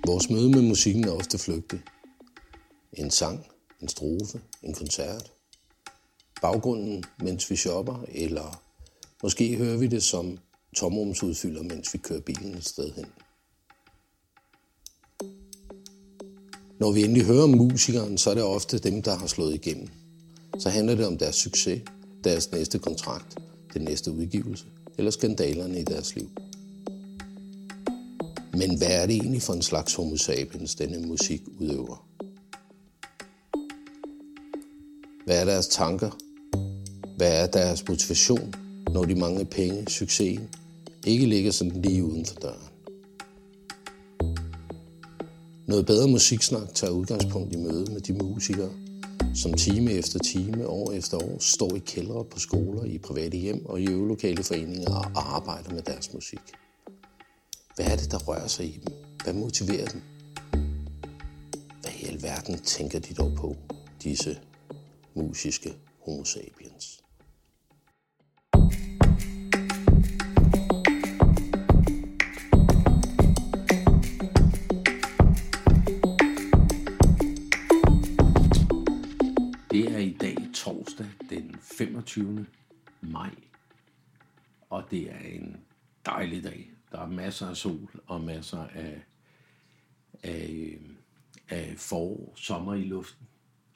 Vores møde med musikken er ofte flygtig. En sang, en strofe, en koncert. Baggrunden, mens vi shopper, eller måske hører vi det som tomrumsudfylder, mens vi kører bilen et sted hen. Når vi endelig hører om musikeren, så er det ofte dem, der har slået igennem. Så handler det om deres succes, deres næste kontrakt, den næste udgivelse eller skandalerne i deres liv. Men hvad er det egentlig for en slags homo sapiens, denne musik udøver? Hvad er deres tanker? Hvad er deres motivation, når de mange penge, succesen, ikke ligger sådan lige uden for døren? Noget bedre musiksnak tager udgangspunkt i møde med de musikere, som time efter time, år efter år, står i kældre på skoler, i private hjem og i øvelokale foreninger og arbejder med deres musik. Hvad er det, der rører sig i dem? Hvad motiverer dem? Hvad i alverden tænker de dog på, disse musiske homo sapiens? Det er i dag torsdag den 25. maj, og det er en dejlig dag. Der er masser af sol og masser af forår, sommer i luften,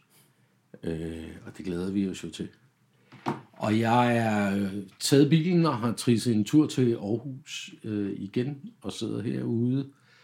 og det glæder vi os jo til. Og jeg er taget bilen og har trisset en tur til Aarhus igen og sidder herude.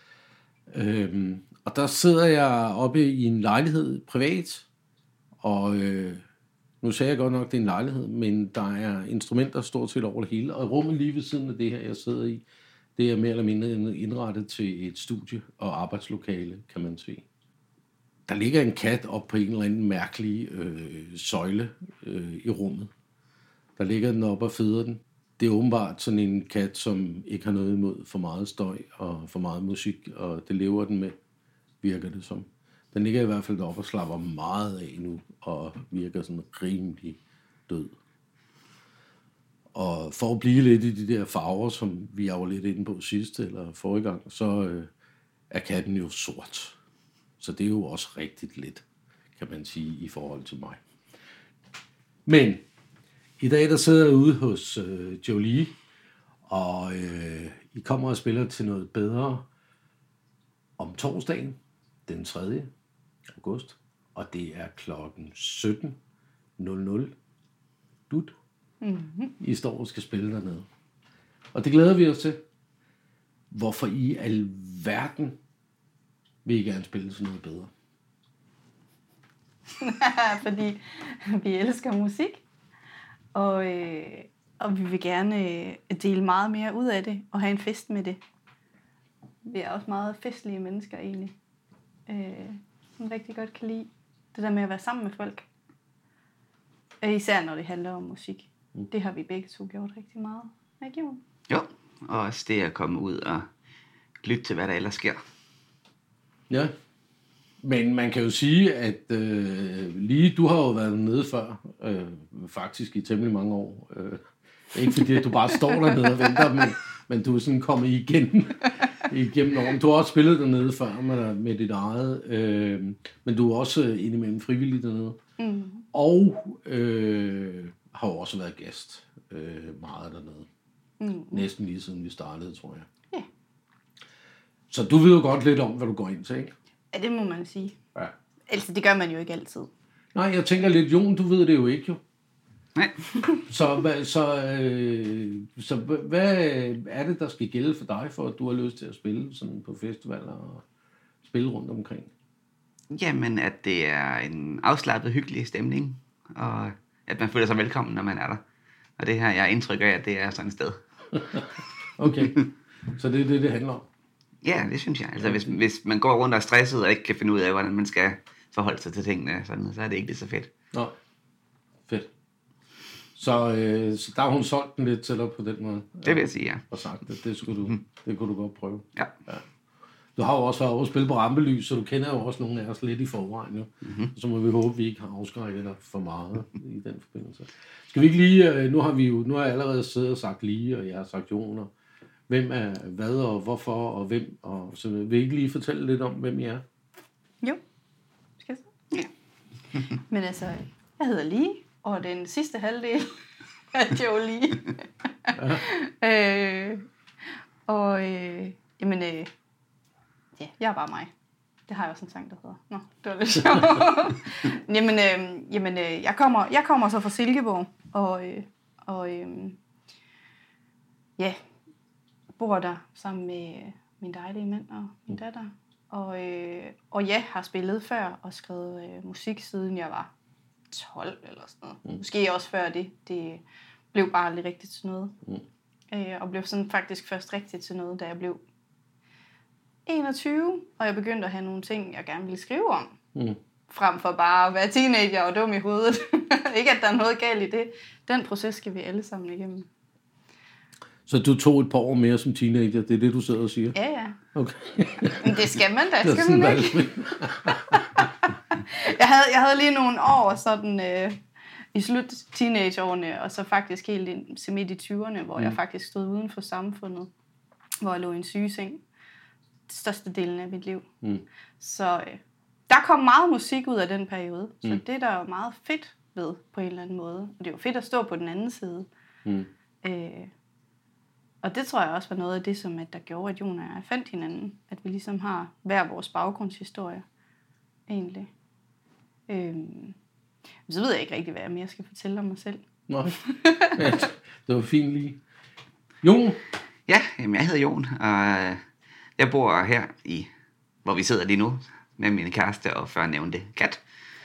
Og der sidder jeg oppe i en lejlighed privat, og nu sagde jeg godt nok, at det er en lejlighed, men der er instrumenter stort set over det hele. Og rummet lige ved siden af det her, jeg sidder i, det er mere eller mindre indrettet til et studie og arbejdslokale, kan man sige. Der ligger en kat op på en eller anden mærkelig søjle i rummet. Der ligger den op og føder den. Det er åbenbart sådan en kat, som ikke har noget imod for meget støj og for meget musik, og det lever den med, virker det som. Den ligger i hvert fald deroppe og slapper meget af nu, og virker sådan rimelig død. Og for at blive lidt i de der farver, som vi var lidt inde på sidste eller forrige gang, så er katten jo sort. Så det er jo også rigtig lidt, kan man sige, i forhold til mig. Men i dag der sidder jeg ude hos Jolie, og I kommer og spiller til noget bedre om torsdagen, den 3. august, og det er klokken 17.00. Dut. I står og skal spille dernede. Og det glæder vi os til. Hvorfor i alverden vil I gerne spille sådan noget bedre? Fordi vi elsker musik, og vi vil gerne dele meget mere ud af det, og have en fest med det. Vi er også meget festlige mennesker egentlig, som rigtig godt kan lide det der med at være sammen med folk. Især når det handler om musik. Det har vi begge to gjort rigtig meget. Ikke, Jon? Jo, og også det at komme ud og lytte til, hvad der ellers sker. Ja, men man kan jo sige, at lige du har jo været nede før, faktisk i temmelig mange år. Ikke fordi at du bare står dernede og venter, men du er sådan kommet igennem årene. Du har også spillet dernede før med dit eget, men du er også indimellem frivillig dernede. Og har jo også været gæst meget dernede. Næsten lige siden vi startede, tror jeg. Ja. Så du ved jo godt lidt om, hvad du går ind til, ikke? Ja, det må man sige. Ja. Altså, det gør man jo ikke altid. Nej, jeg tænker lidt, Jon, du ved det jo ikke, jo. Nej. Så hvad er det, der skal gælde for dig, for at du har lyst til at spille sådan på festivaler og spille rundt omkring? Jamen, at det er en afslappet, hyggelig stemning, og at man føler sig velkommen, når man er der. Og det her, jeg har indtryk af, at det er sådan et sted. Okay, så det er det handler om? Ja, det synes jeg. Altså, hvis man går rundt og er stresset og ikke kan finde ud af, hvordan man skal forholde sig til tingene, sådan, så er det ikke lige så fedt. Nå, fedt. Så der har hun solgt den lidt til dig på den måde? Det vil jeg sige, ja. Og sagt det. Det kunne du godt prøve. Ja. Du har jo også været over at spille på Rampelys, så du kender jo også nogle af os lidt i forvejen. Jo. Så må vi håbe, at vi ikke har afskrækket dig for meget i den forbindelse. Skal vi ikke lige, nu har jeg allerede siddet og sagt lige, og jeg har sagt Jon, hvem er hvad og hvorfor og hvem. Og så vil I ikke lige fortælle lidt om, hvem I er? Jo, skal jeg så? Ja. Men altså, jeg hedder Lie, og den sidste halvdel er Jolie. Ja, jeg er bare mig. Det har jeg også en sang, der hedder. Nå, det var lidt sjovt. Jeg kommer så fra Silkeborg, og bor der sammen med min dejlige mand og min datter. Og har spillet før og skrevet musik, siden jeg var 12 eller sådan noget. Måske også før det. Det blev bare aldrig rigtigt til noget. Og blev sådan faktisk først rigtigt til noget, da jeg blev 21, og jeg begyndte at have nogle ting, jeg gerne ville skrive om. Frem for bare at være teenager og dum i hovedet. Ikke, at der er noget galt i det. Den proces skal vi alle sammen igennem. Så du tog et par år mere som teenager, det er det, du sidder og siger? Ja. Okay. Men det skal man da, skal man ikke? jeg havde lige nogle år sådan i slut teenageårene, og så faktisk helt ind til midt i 20'erne, hvor jeg faktisk stod uden for samfundet, hvor jeg lå i en sygeseng. Største delen af mit liv. Så der kom meget musik ud af den periode, så det er der jo meget fedt ved på en eller anden måde. Og det er jo fedt at stå på den anden side. Og det tror jeg også var noget af det, som der gjorde, at Jon og jeg fandt hinanden. At vi ligesom har hver vores baggrundshistorie, egentlig. Så ved jeg ikke rigtig, hvad jeg mere skal fortælle om mig selv. Nå, ja, det var fint lige. Jon? Ja, jamen, jeg hedder Jon, og jeg bor her hvor vi sidder lige nu, med min kæreste og før nævnte kat.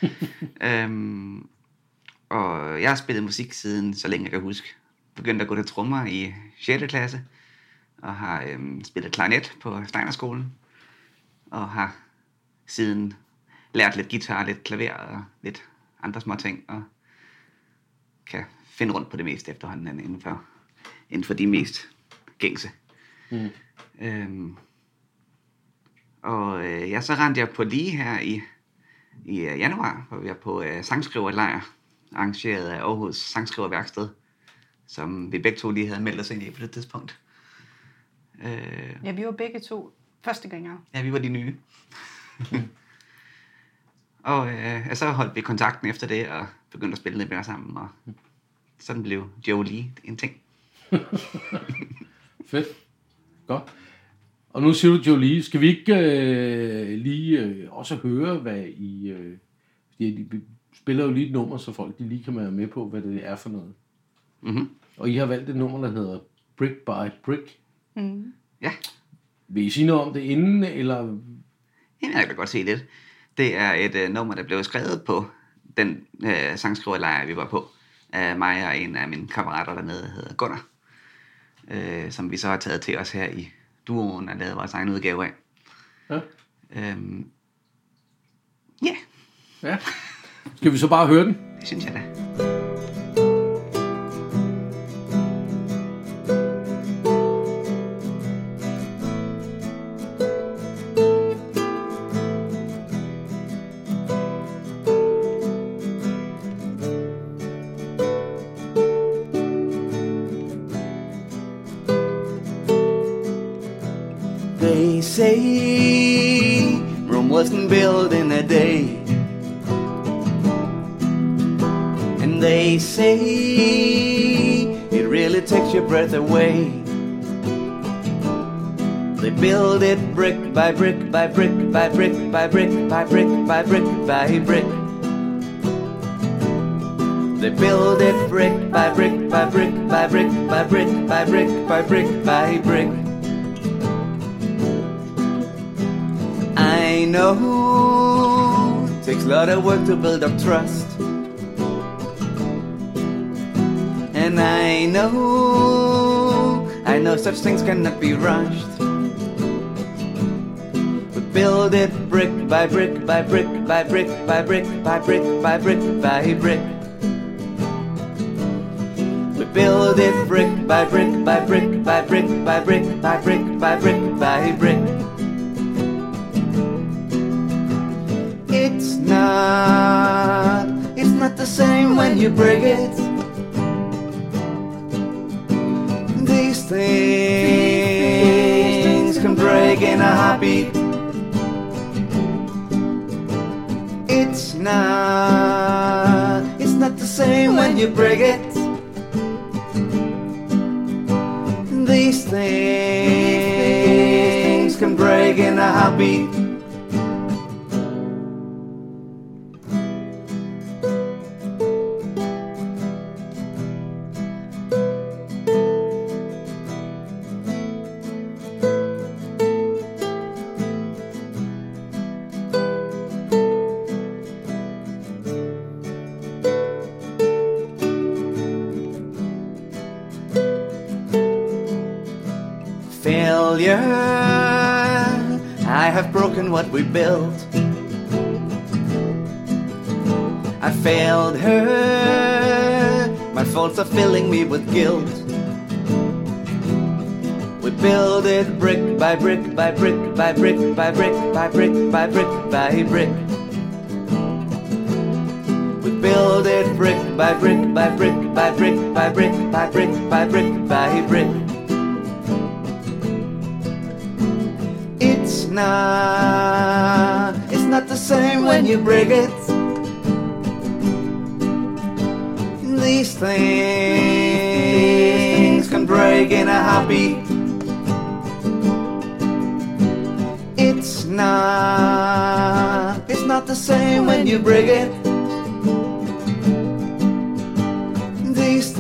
Og jeg har spillet musik siden, så længe jeg kan huske. Begyndte at gå til trommer i 6. klasse, og har spillet klarinet på Steinerskolen, og har siden lært lidt guitar, lidt klaver og lidt andre små ting, og kan finde rundt på det meste efterhånden inden for de mest gængse. Så rendte jeg på lige her i januar, hvor vi er på sangskriverlejr, arrangeret af Aarhus Sangskriverværksted, som vi begge to lige havde meldt os ind i på det tidspunkt. Ja, vi var begge to første gang. Ja, vi var de nye. Og så holdt vi kontakten efter det, og begyndte at spille lidt mere sammen, og sådan blev Jolie en ting. Fedt. Godt. Og nu siger du Jolie, skal vi ikke lige også høre, hvad I... de spiller jo lige et nummer, så folk de lige kan være med på, hvad det er for noget. Og I har valgt et nummer, der hedder Brick by Brick. Ja. Vil I sige noget om det inden, eller... Jamen, jeg kan godt se lidt. Det er et nummer, der blev skrevet på den sangskriverlejr, vi var på, af mig og en af mine kammerater dernede, der hedder Gunnar, som vi så har taget til os her i duoen og lavet vores egen udgave af. Ja. Ja. Skal vi så bare høre den? Det synes jeg da. They say Rome wasn't built in a day, and they say it really takes your breath away. They build it brick by brick by brick by brick by brick by brick by brick by brick. They build it brick by brick by brick by brick by brick by brick by brick by brick. I know it takes a lot of work to build up trust, and I know such things cannot be rushed. We build it brick by brick by brick by brick by brick by brick by brick by brick. We build it brick by brick by brick by brick by brick by brick by brick by brick. It's not the same when you break it. These things break in a heartbeat. It's not the same when you break it. These things can break in a heartbeat. Failure, I have broken what we built. I failed her, my faults are filling me with guilt. We build it brick by brick by brick by brick by brick by brick by brick by brick. We build it brick by brick by brick by brick by brick by brick by brick by brick. It's not the same when you break it. These things can break in a heartbeat. It's not the same when you break it. These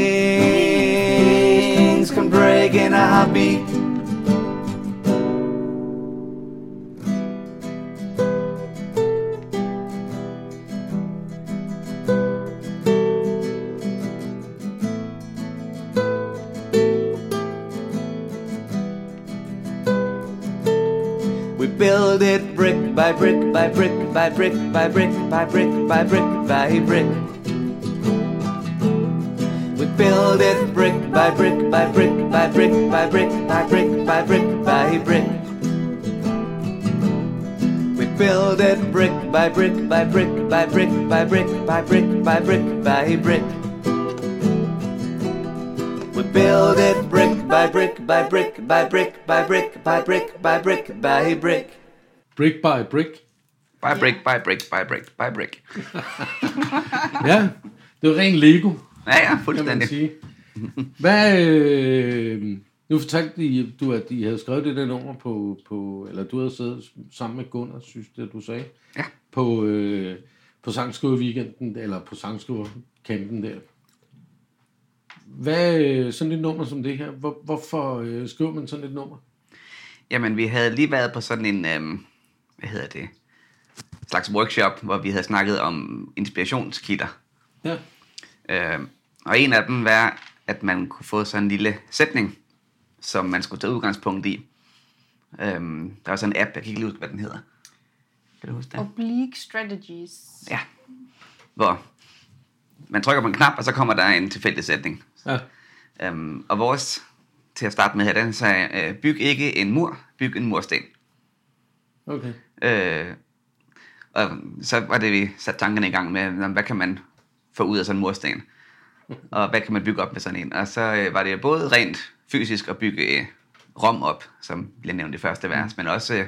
things can break in a heartbeat. Build it brick by brick by brick by brick by brick by brick by brick by brick. We build it brick by brick by brick by brick by brick by brick by brick by brick. We build it brick by brick by brick by brick by brick by brick by brick by brick. We build it brick by brick by brick by brick by brick by brick by brick by brick. Brick by brick. By brick, by brick, by brick, by brick. Ja, det er ren Lego, Ja, kan man fuldstændig. sige. Hvad, nu fortalte du, at de havde skrevet det der nummer på eller du havde siddet sammen med Gunnar, synes det, du sagde. Ja. På Sangskriver-weekenden, eller på Sangskriver-campen der. Hvad, sådan et nummer som det her, hvorfor skriver man sådan et nummer? Jamen, vi havde lige været på sådan en, slags workshop, hvor vi havde snakket om inspirationskilder. Ja. Og en af dem var, at man kunne få sådan en lille sætning, som man skulle tage udgangspunkt i. Der var sådan en app, jeg kan ikke lige huske, hvad den hedder. Kan du huske det? Oblique Strategies. Ja. Hvor man trykker på en knap, og så kommer der en tilfældig sætning. Ja. Og vores, til at starte med her, den sagde, byg ikke en mur, byg en mursten. Okay. Og så var det, vi satte tankerne i gang med, hvad kan man få ud af sådan en mursten? Og hvad kan man bygge op med sådan en? Og så var det både rent fysisk at bygge rom op, som blev nævnt i første vers, men også,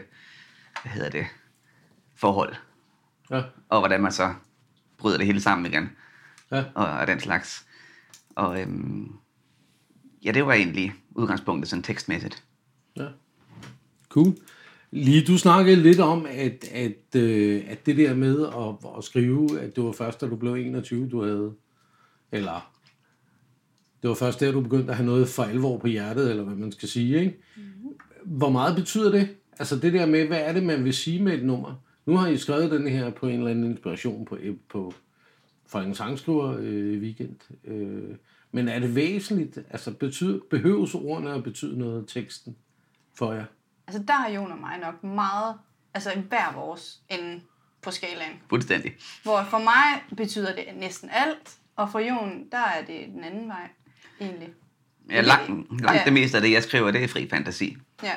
forhold. Ja. Og hvordan man så bryder det hele sammen igen. Ja. Og den slags. Og ja, det var egentlig udgangspunktet sådan tekstmæssigt. Ja. Cool. Lige du snakkede lidt om, at det der med at skrive, at det var først, da du blev 21, du havde, eller det var først der, du begyndte at have noget for alvor på hjertet, eller hvad man skal sige, ikke? Hvor meget betyder det? Altså det der med, hvad er det, man vil sige med et nummer? Nu har I skrevet den her på en eller anden inspiration fra en sangskriver weekend. Men er det væsentligt? Altså behøves ordene at betyde noget af teksten for jer? Altså der har Jon og mig nok meget, altså hver vores ende på skalaen. Fuldstændig. Hvor for mig betyder det næsten alt, og for Jon, der er det den anden vej, egentlig. Ja, langt det meste af det, jeg skriver, det er fri fantasi. Ja.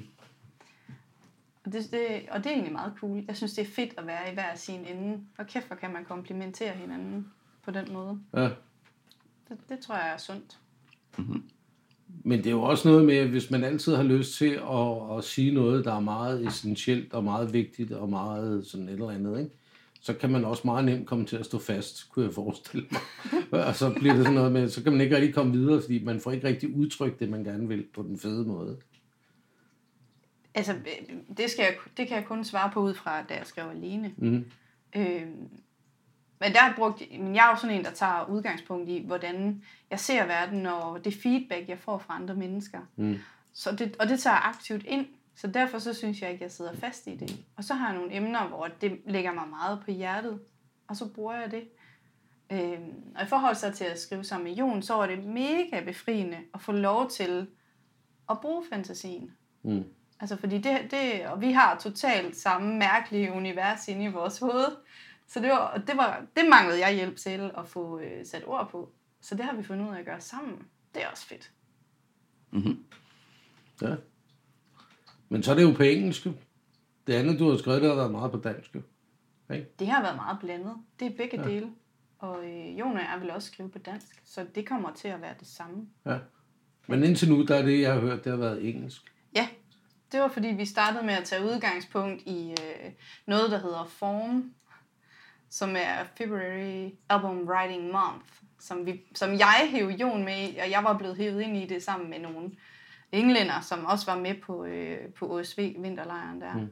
Og det er egentlig meget cool. Jeg synes, det er fedt at være i hver sin ende. Og kæft, hvor kan man komplimentere hinanden på den måde. Ja. Det tror jeg er sundt. Mm-hmm. Men det er jo også noget med, at hvis man altid har lyst til at sige noget, der er meget essentielt og meget vigtigt og meget sådan et eller andet, ikke? Så kan man også meget nemt komme til at stå fast, kunne jeg forestille mig. Og så bliver det sådan noget med, så kan man ikke rigtig komme videre, fordi man får ikke rigtig udtrykt det, man gerne vil på den fede måde. Altså, det kan jeg kun svare på ud fra, da jeg skrev alene. Men jeg er jo sådan en, der tager udgangspunkt i, hvordan jeg ser verden, og det feedback, jeg får fra andre mennesker. Så det tager jeg aktivt ind. Så derfor så synes jeg ikke, jeg sidder fast i det. Og så har jeg nogle emner, hvor det ligger mig meget på hjertet, og så bruger jeg det. Og i forhold så til at skrive sammen med Jon, så er det mega befriende at få lov til at bruge fantasien. Altså fordi og vi har totalt samme mærkelige univers inde i vores hoved. Så det manglede jeg hjælp til at få sat ord på. Så det har vi fundet ud af at gøre sammen. Det er også fedt. Ja. Men så er det jo på engelsk. Det andet, du har skrevet, det har været meget på dansk. Okay? Det har været meget blandet. Det er begge dele. Og Jon og jeg vil også skrive på dansk. Så det kommer til at være det samme. Ja. Men indtil nu, der er det, jeg har hørt, det har været engelsk. Ja. Det var fordi, vi startede med at tage udgangspunkt i noget, der hedder Form, som er February Album Writing Month, som jeg hævde Jon med i, og jeg var blevet hævet ind i det sammen med nogle englænder, som også var med på OSV vinterlejren der.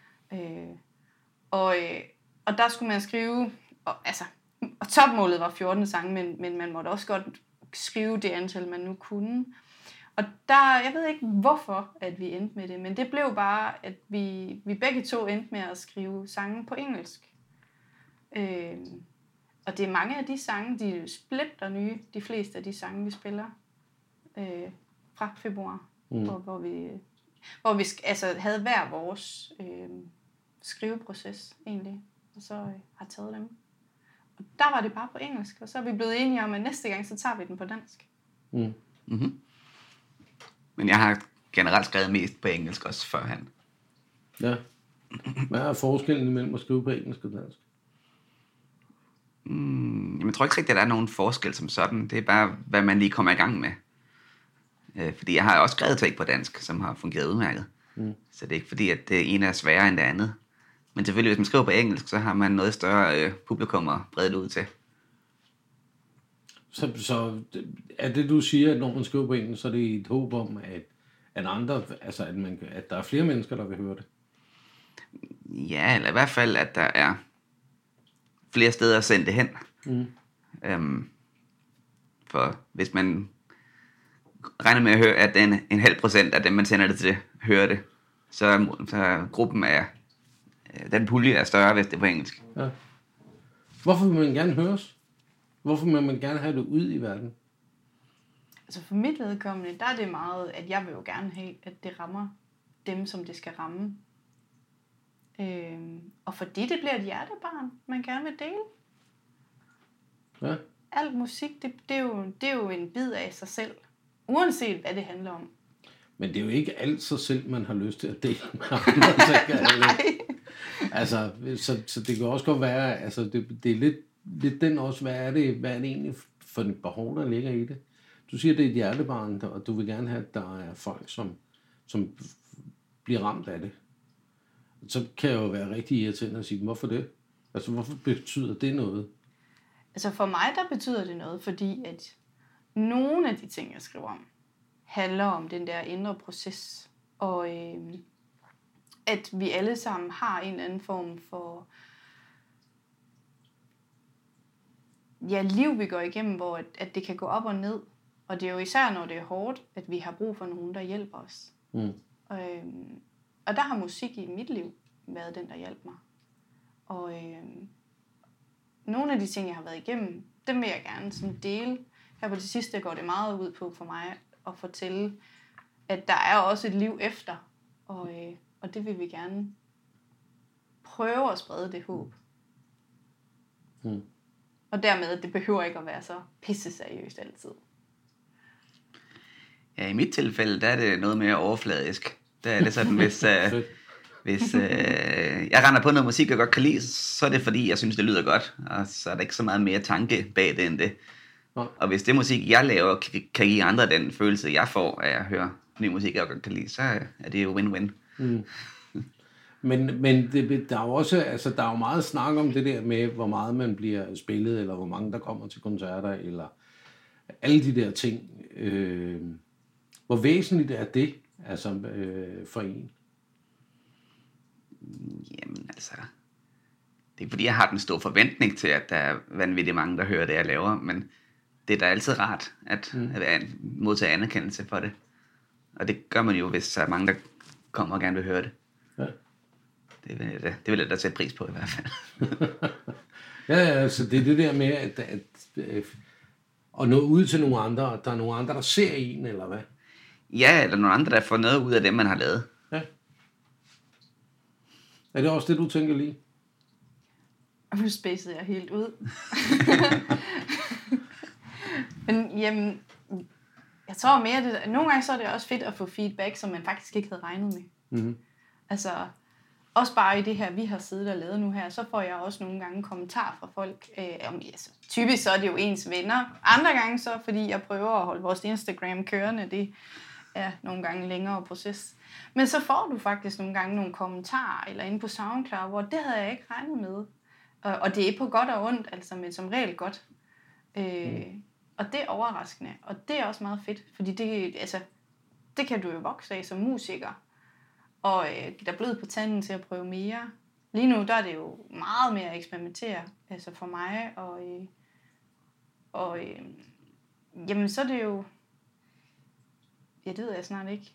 Og der skulle man skrive, og topmålet var 14 sange, men man måtte også godt skrive det antal, man nu kunne. Og jeg ved ikke hvorfor, at vi endte med det, men det blev bare, at vi begge to endte med at skrive sange på engelsk. Og det er mange af de sange, de er splinter nye, de fleste af de sange, vi spiller fra februar, hvor vi havde hver vores skriveproces egentlig, og så har taget dem. Og der var det bare på engelsk, og så er vi blevet enige om, at næste gang, så tager vi den på dansk. Men jeg har generelt skrevet mest på engelsk også førhen. Ja. Hvad er forskellen mellem at skrive på engelsk og dansk? Jeg tror ikke rigtigt, at der er nogen forskel som sådan. Det er bare, hvad man lige kommer i gang med. Fordi jeg har også skrevet ting på dansk, som har fungeret udmærket. Så det er ikke fordi, at det ene er sværere end det andet. Men selvfølgelig, hvis man skriver på engelsk, så har man noget større publikum at brede det ud til. Så er det, du siger, at når man skriver på engelsk, så er det et håb om, at andre, altså at der er flere mennesker, der vil høre det? Ja, eller i hvert fald, at der er flere steder at sende det hen. For hvis man regner med at høre, at en halv procent af dem, man sender det til, hører det, så gruppen er, den pulje er større, hvis det er på engelsk. Ja. Hvorfor vil man gerne høres? Hvorfor vil man gerne have det ud i verden? Altså for mit vedkommende, der er det meget, at jeg vil jo gerne have, at det rammer dem, som det skal ramme. Og fordi det bliver et hjertebarn, man gerne vil dele. Ja. Alt musik, det er jo en bid af sig selv. Uanset hvad det handler om. Men det er jo ikke alt sig selv, man har lyst til at dele med andre. Nej. Altså, så det kan også godt være, altså det er lidt den også, hvad er det egentlig for et behov, der ligger i det? Du siger, det er et hjertebarn, og du vil gerne have, at der er folk, som bliver ramt af det. Så kan jeg jo være rigtig irriterende at sige, hvorfor det? Altså, hvorfor betyder det noget? Altså for mig, der betyder det noget, fordi at nogle af de ting, jeg skriver om, handler om den der indre proces, og at vi alle sammen har en eller anden form for liv, vi går igennem, hvor at det kan gå op og ned. Og det er jo især, når det er hårdt, at vi har brug for nogen, der hjælper os. Og der har musik i mit liv været den, der hjalp mig. Og nogle af de ting, jeg har været igennem, dem vil jeg gerne sådan dele. Her på det sidste går det meget ud på for mig at fortælle, at der er også et liv efter. Og det vil vi gerne prøve at sprede det håb. Og dermed, det behøver ikke at være så pisse seriøst altid. Ja, i mit tilfælde, der er det noget mere overfladisk. Der er det sådan, hvis jeg render på noget musik, jeg godt kan lide, så er det fordi, jeg synes, det lyder godt. Og så er der ikke så meget mere tanke bag det end det. Nej. Og hvis det musik, jeg laver, kan give andre den følelse, jeg får af at høre ny musik, jeg godt kan lide, så er det jo win-win. Men der er jo også, altså der er jo meget snak om det der med, hvor meget man bliver spillet, eller hvor mange der kommer til koncerter, eller alle de der ting. Hvor væsentligt er det, altså for en? Jamen altså, det er fordi, jeg har den store forventning til, at der er vanvittigt mange, der hører det, jeg laver, men det er da altid rart at modtage anerkendelse for det. Og det gør man jo, hvis der er mange, der kommer og gerne vil høre det. Ja. Det vil jeg da sætte pris på i hvert fald. Ja, så det er det der med, at nå ud til nogle andre, og der er nogle andre, der ser en, eller hvad? Ja, eller nogle andre, der får noget ud af det, man har lavet. Ja. Er det også det, du tænker lige? Og nu spacede jeg helt ud. Men jamen, jeg tror mere, det, nogle gange så er det også fedt at få feedback, som man faktisk ikke havde regnet med. Mm-hmm. Altså, også bare i det her, vi har siddet og lavet nu her, så får jeg også nogle gange kommentarer fra folk. Altså, typisk så er det jo ens venner. Andre gange så, fordi jeg prøver at holde vores Instagram kørende, det er nogle gange længere proces. Men så får du faktisk nogle gange nogle kommentarer, eller inde på SoundCloud, hvor det havde jeg ikke regnet med. Og det er på godt og ondt, altså, men som regel godt. Og det er overraskende, og det er også meget fedt, fordi det kan du jo vokse af som musiker, og der er blød på tanden til at prøve mere. Lige nu, der er det jo meget mere at eksperimentere, altså for mig, og jamen så er det jo, ja, det ved jeg snart ikke.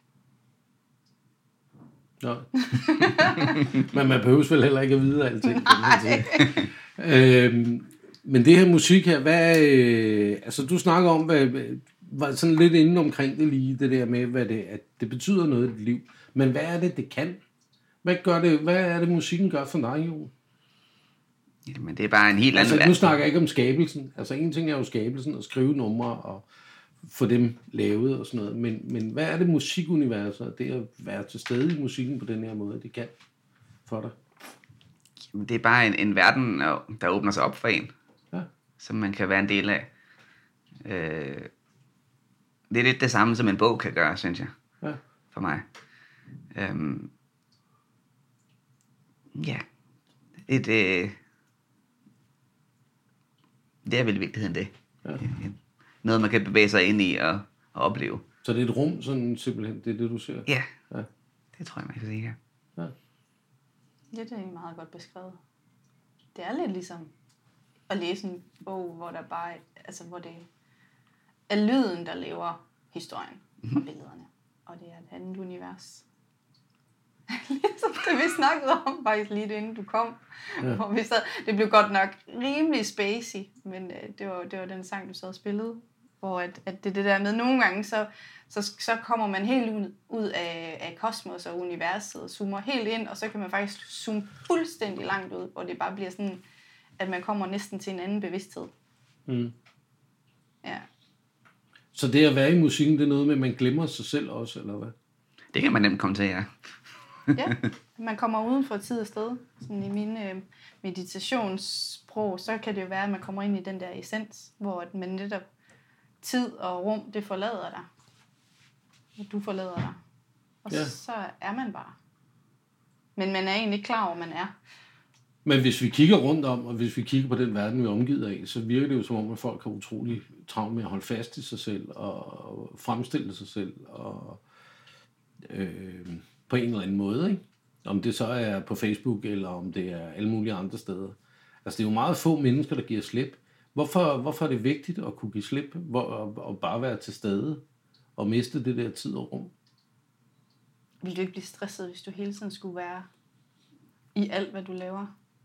Ja. Men man behøver vel heller ikke at vide alting. Men det her musik her, altså du snakker om, var sådan lidt inde omkring det lige, det der med, at det betyder noget i dit liv. Men hvad er det kan? Hvad er det, musikken gør for dig, Jo? Jamen, det er bare en helt anden altså, verden. Nu snakker jeg ikke om skabelsen. Altså, en ting er jo skabelsen, og skrive numre, og få dem lavet og sådan noget. Men hvad er det musikuniverset, det at være til stede i musikken på den her måde, det kan for dig? Jamen, det er bare en verden, der åbner sig op for en. Ja. Som man kan være en del af. Det er lidt det samme, som en bog kan gøre, synes jeg. Ja. For mig. Ja. Det er vel i virkeligheden det. Ja. Noget, man kan bevæge sig ind i og opleve. Så det er et rum, sådan simpelthen, det er det, du ser? Ja. Ja. Det tror jeg, man kan sige, ja. Ja. Det er egentlig meget godt beskrevet. Det er lidt ligesom at læse en bog, hvor der bare, altså hvor det er lyden, der lever historien og billederne. Og det er et andet univers. Ligesom det vi snakkede om faktisk lige inden du kom. Ja. Hvor vi sad, det blev godt nok rimelig spacey, men det var den sang, du sad og spillede. Hvor at det der med, nogle gange, så kommer man helt ud af kosmos og universet, og zoomer helt ind, og så kan man faktisk zoome fuldstændig langt ud, hvor det bare bliver sådan, at man kommer næsten til en anden bevidsthed. Mm. Ja. Så det at være i musikken, det er noget med, at man glemmer sig selv også, eller hvad? Det kan man nemt komme til, ja. Ja, man kommer uden for tid og sted. Sådan i mine meditationssprog, så kan det jo være, at man kommer ind i den der essens, hvor man netop tid og rum, det forlader dig. Og du forlader dig. Og Ja. så er man bare. Men man er egentlig ikke klar over, man er. Men hvis vi kigger rundt om, og hvis vi kigger på den verden, vi er omgivet af, så virker det jo som om, at folk har utrolig travlt med at holde fast i sig selv, og fremstille sig selv, og på en eller anden måde, ikke? Om det så er på Facebook, eller om det er alle mulige andre steder. Altså, det er jo meget få mennesker, der giver slip. Hvorfor er det vigtigt at kunne give slip, og bare være til stede, og miste det der tid og rum? Vil du ikke blive stresset, hvis du hele tiden skulle være i alt, hvad du laver?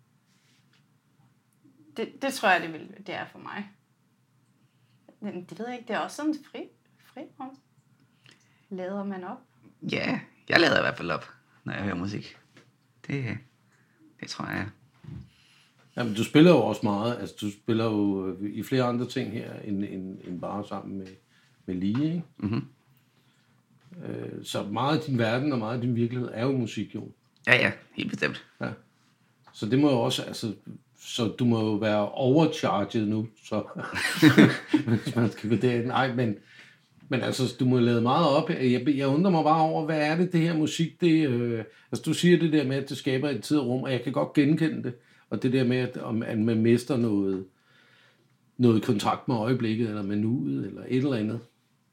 Det tror jeg, det er for mig. Men det ved jeg ikke, det er også sådan fri rum. Lader man op? Ja, jeg lader i hvert fald op, når jeg hører musik. Det tror jeg. Jamen, du spiller jo også meget. Altså, du spiller jo i flere andre ting her, end bare sammen med Lie, ikke? Mm-hmm. Så meget af din verden og meget af din virkelighed er jo musik, jo. Ja, helt bestemt. Ja. Så det må jo også, altså, så du må jo være overcharged nu, så hvis man skal vurdere det. Nej, men altså, du må lade meget op. Jeg undrer mig bare over, hvad er det her musik, altså du siger det der med, at det skaber et tid og rum, og jeg kan godt genkende det, og det der med, at man mister noget kontakt med øjeblikket, eller med nuet, eller et eller andet.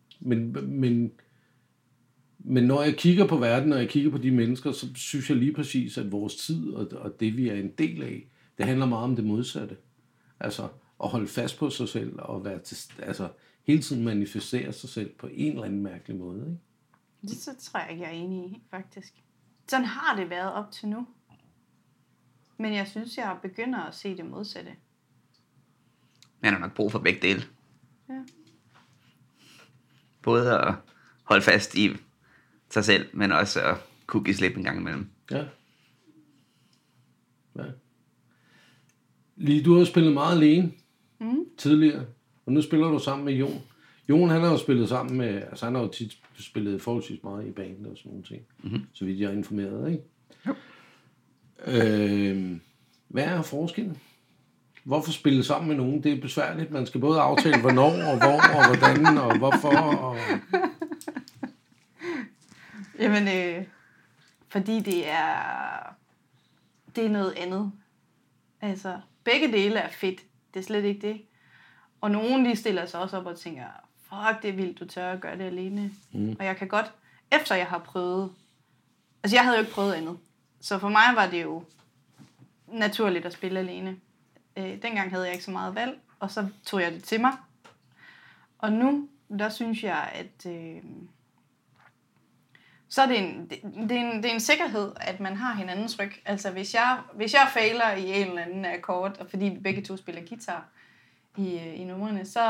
Men når jeg kigger på verden, og jeg kigger på de mennesker, så synes jeg lige præcis, at vores tid og det, vi er en del af, det handler meget om det modsatte. Altså at holde fast på sig selv, og være hele tiden manifestere sig selv på en eller anden mærkelig måde. Ikke? Det tror jeg ikke, jeg er enig i, faktisk. Sådan har det været op til nu. Men jeg synes, jeg begynder at se det modsatte. Man har nok brug for begge dele. Ja. Både at holde fast i sig selv, men også at kunne give slip en gang imellem. Ja. Lige, du har spillet meget alene tidligere, og nu spiller du sammen med Jon. Jon, han har jo spillet sammen med, altså han har jo tit spillet forholdsvis meget i banen og sådan nogle ting, så vidt jeg er informeret, ikke? Jo. Hvad er forskellen? Hvorfor spille sammen med nogen? Det er besværligt. Man skal både aftale, hvornår, og hvor, og hvordan, og hvorfor. Og... Jamen, fordi det er noget andet. Altså, begge dele er fedt. Det er slet ikke det. Og nogen de stiller sig også op og tænker, fuck, det er vildt, du tør at gøre det alene. Og jeg kan godt, efter jeg har prøvet, altså jeg havde jo ikke prøvet andet. Så for mig var det jo naturligt at spille alene. Dengang havde jeg ikke så meget valg, og så tog jeg det til mig. Og nu, der synes jeg, at så er det er en sikkerhed, at man har hinandens ryg. Altså hvis jeg fejler i en eller anden akkord, og fordi vi begge to spiller guitar i numrene, så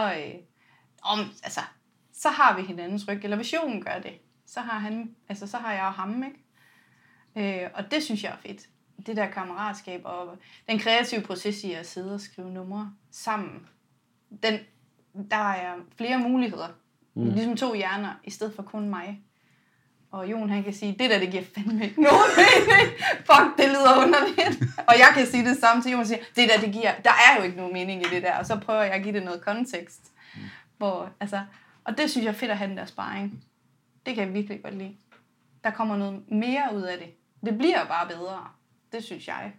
har vi hinandens ryg. Eller hvis Jon gør det, så har jeg og ham, ikke? Og det synes jeg er fedt. Det der kammeratskab og den kreative proces i at sidde og skrive numre sammen. Der er flere muligheder. Ligesom to hjerner, i stedet for kun mig. Og Jon, han kan sige, det der, det giver fandme ikke nogen mening. Fuck, det lyder underligt. Og jeg kan sige det samme til Jon og sige, det der, det giver, der er jo ikke nogen mening i det der. Og så prøver jeg at give det noget kontekst. Og det synes jeg er fedt at have den der sparring. Det kan jeg virkelig godt lide. Der kommer noget mere ud af det. Det bliver bare bedre. Det synes jeg.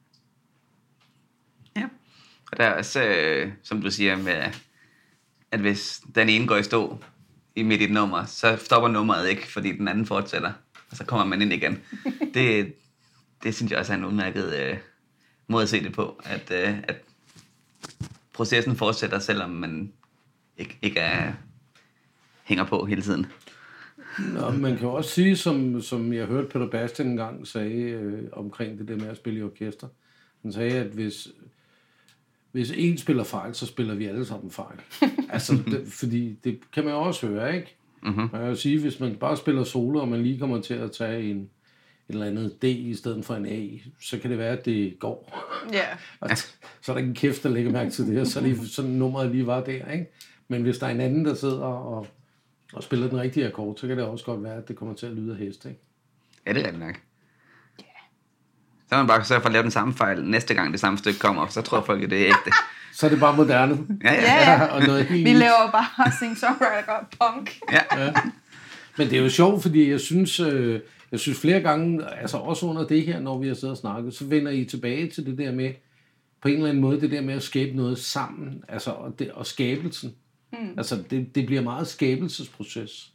Ja. Og der er også, som du siger, med, at hvis den ene går i stå i midt i et nummer, så stopper nummeret ikke, fordi den anden fortsætter. Og så kommer man ind igen. Det synes jeg også er en udmærket måde at se det på. At processen fortsætter, selvom man ikke hænger på hele tiden. Nå, man kan også sige, som jeg hørte Peter Bastian engang sagde omkring det der med at spille i orkester. Han sagde, at hvis en spiller fejl, så spiller vi alle sammen fejl. Altså, fordi det kan man jo også høre, ikke? Man kan jo sige, hvis man bare spiller solo, og man lige kommer til at tage et eller andet D i stedet for en A, så kan det være, at det går. Yeah. Så er der ikke kæft, der lægger mærke til det, og så er det sådan nummeret lige var der, ikke? Men hvis der er en anden, der sidder og spiller den rigtige akkord, så kan det også godt være, at det kommer til at lyde af hest, ikke? Ja, det er rigtigt nok. Så kan man bare sørge for at lave den samme fejl næste gang det samme stykke kommer, så tror folk, at det er ægte. Så er det bare moderne. Ja. Og noget helt Vi laver bare sing-songwriter punk. Ja. Men det er jo sjovt, fordi jeg synes flere gange, altså også under det her, når vi har siddet og snakket, så vender I tilbage til det der med, på en eller anden måde, det der med at skabe noget sammen, altså og skabelsen. Altså det bliver meget skabelsesproces.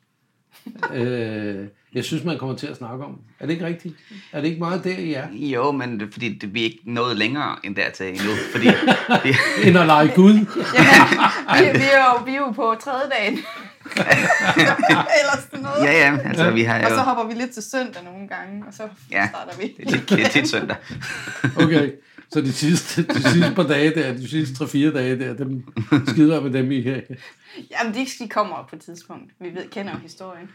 Jeg synes, man kommer til at snakke om. Er det ikke rigtigt? Er det ikke meget der, I er? Jo, men fordi vi er ikke nået længere end dertil endnu. Fordi end at lege Gud. Jamen, vi er jo på 3. dagen. Eller sådan noget. Ja, altså vi har jo... Og så hopper vi lidt til søndag nogle gange, og så starter vi. Det er tit søndag. Okay, så de sidste par dage der, de sidste 3-4 dage der, dem skider med dem i her. Jamen, de kommer på et tidspunkt. Vi kender jo historien.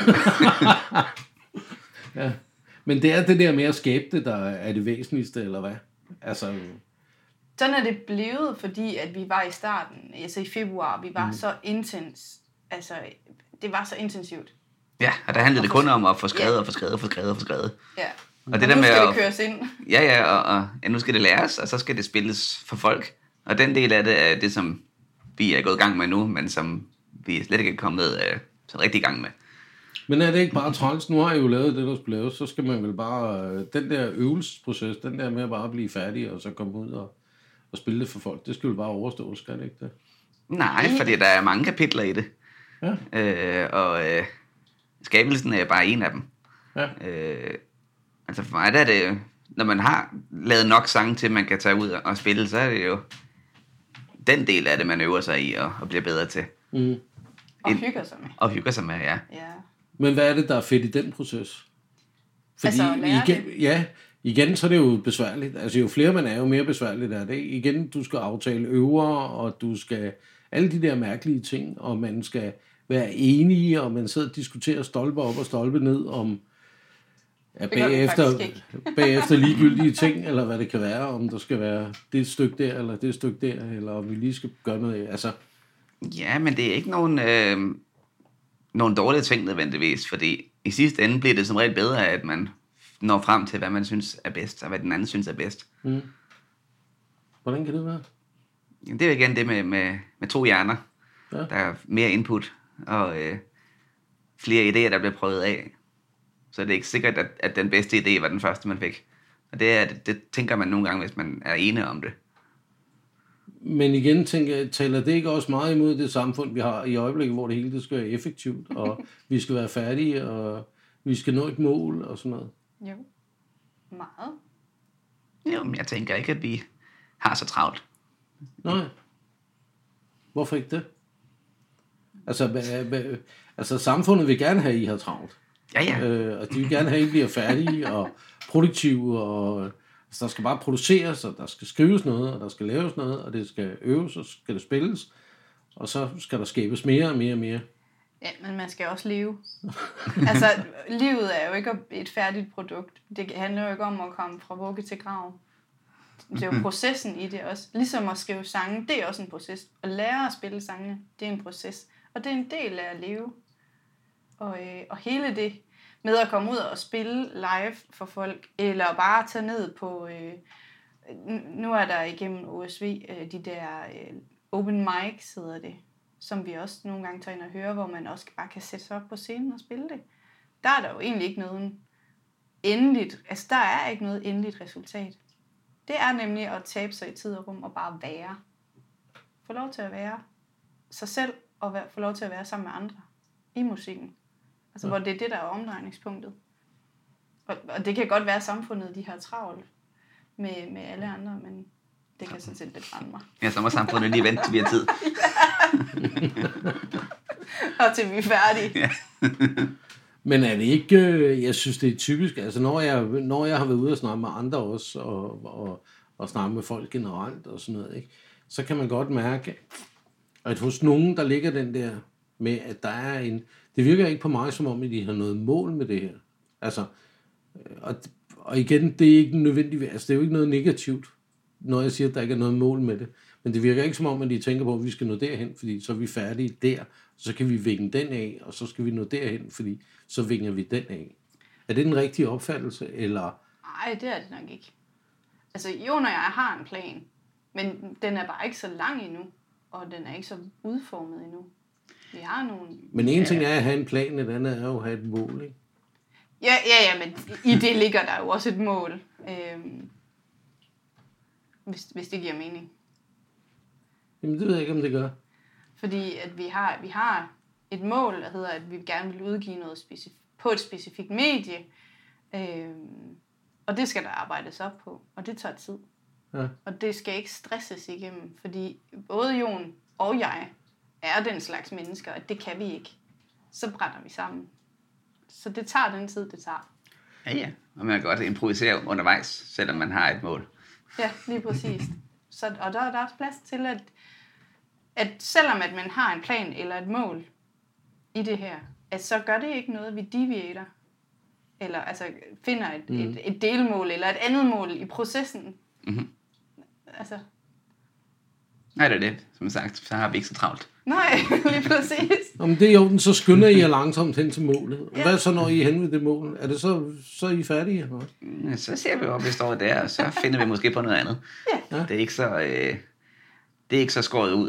Ja. Men det er det der med at skabe det, der er det væsentligste, eller hvad? Altså... Sådan er det blevet, fordi at vi var i starten, altså i februar, vi var så intens. Altså, det var så intensivt. Ja, og der handlede det kun om at få skrevet og få skrevet. Ja, Og det nu der med skal det køres ind. Ja, nu skal det læres, og så skal det spilles for folk. Og den del af det er det, som vi er gået i gang med nu, men som vi slet ikke er kommet så rigtig i gang med. Men er det ikke bare træls? Nu har jeg jo lavet det, der skulle laves, så skal man vel bare... Den der øvelsesproces, den der med at bare blive færdig, og så komme ud og spille det for folk, det skal vel bare overstå, skal det ikke det? Nej, fordi der er mange kapitler i det. Ja. Skabelsen er bare en af dem. Ja. Altså for mig der er det, når man har lavet nok sange til, man kan tage ud og spille, så er det jo den del af det, man øver sig i og bliver bedre til. Mm. Og hygger sig med. Og hygger sig med, ja. Ja. Men hvad er det, der er fedt i den proces? Fordi Altså at lære igen, ja, igen så er det jo besværligt. Altså jo flere man er, jo mere besværligt er det. Igen, du skal aftale øver, og du skal alle de der mærkelige ting, og man skal være enige, og man sidder og diskuterer stolpe op og stolpe ned om bagefter ligegyldige ting, eller hvad det kan være, om der skal være det stykke der, eller det stykke der, eller om vi lige skal gøre noget. Altså. Ja, men det er ikke nogen dårlige ting nødvendigvis, fordi i sidste ende bliver det som regel bedre, at man når frem til, hvad man synes er bedst, og hvad den anden synes er bedst. Mm. Hvordan kan det være? Det er jo igen det med 2 hjerner. Ja. Der er mere input, og flere idéer, der bliver prøvet af. Så det er ikke sikkert, at den bedste idé var den første, man fik. Og det tænker man nogle gange, hvis man er enige om det. Men igen taler det ikke også meget imod det samfund, vi har i øjeblikket, hvor det hele det skal være effektivt, og vi skal være færdige, og vi skal nå et mål og sådan noget? Jo, meget. Jo, men jeg tænker ikke, at vi har så travlt. Nej. Hvorfor ikke det? Altså samfundet vil gerne have, at I har travlt. Ja. Og de vil gerne have, at I bliver færdige og produktive, og altså, der skal bare produceres, og der skal skrives noget, og der skal laves noget, og det skal øves, og skal det spilles, og så skal der skabes mere og mere og mere. Ja, men man skal også leve. Altså, livet er jo ikke et færdigt produkt. Det handler jo ikke om at komme fra vugge til grav. Det er jo processen i det også. Ligesom at skrive sange, det er også en proces. At lære at spille sangene, det er en proces. Og det er en del af at leve. Og hele det med at komme ud og spille live for folk, eller bare tage ned på... nu er der igennem OSV de der open mics, hedder det, som vi også nogle gange tager ind og hører, hvor man også bare kan sætte sig op på scenen og spille det. Der er der jo egentlig ikke noget endeligt, altså der er ikke noget endeligt resultat. Det er nemlig at tabe sig i tid og rum og bare være. Få lov til at være sig selv, og få lov til at være sammen med andre i musikken. Altså hvor det er det, der er omdrejningspunktet. Og det kan godt være, at samfundet de har travlt med alle andre, men det kan sådan set lidt brænde mig. Ja, så må samfundet lige vente til vi har tid. Og til vi er færdige. Ja. Men er det ikke, jeg synes det er typisk, altså når jeg har været ude og snakke med andre også, og snakke med folk generelt og sådan noget, ikke, så kan man godt mærke, at hos nogen, der ligger den der med, at der er det virker ikke på mig, som om, at de har noget mål med det her. Altså, og igen, det er ikke nødvendigt, altså det er jo ikke noget negativt, når jeg siger, at der ikke er noget mål med det. Men det virker ikke som om, at de tænker på, at vi skal nå derhen, fordi så er vi færdige der, så kan vi vinge den af, og så skal vi nå derhen, fordi så vinger vi den af. Er det den rigtige opfattelse, eller? Nej, det er det nok ikke. Altså, Jon og jeg har en plan, men den er bare ikke så lang endnu, og den er ikke så udformet endnu. Vi har nogle... Men en ting er at have en plan, et andet er jo at have et mål, ikke? Ja, men i det ligger der jo også et mål. Hvis det giver mening. Jamen, det ved jeg ikke, om det gør. Fordi at vi har et mål, der hedder, at vi gerne vil udgive noget på et specifikt medie. Og det skal der arbejdes op på, og det tager tid. Ja. Og det skal ikke stresses igennem, fordi både Jon og jeg er den slags mennesker, at det kan vi ikke. Så brænder vi sammen. Så det tager den tid, det tager. Ja. Og man kan godt improvisere undervejs, selvom man har et mål. Ja, lige præcis. Og der er også plads til, at selvom at man har en plan eller et mål i det her, at så gør det ikke noget, vi deviater. Eller altså finder et delmål eller et andet mål i processen. Mm-hmm. Altså, Nej, det er det. Som sagt, så har vi ikke så travlt. Nej, lige præcis. Om det er jo, så skynder I jer langsomt hen til målet. Hvad så, når I er hen ved det mål? Er det så er I færdige? Eller? Så ser vi op, vi står der, og så finder vi måske på noget andet. Ja. Det er ikke så skåret ud.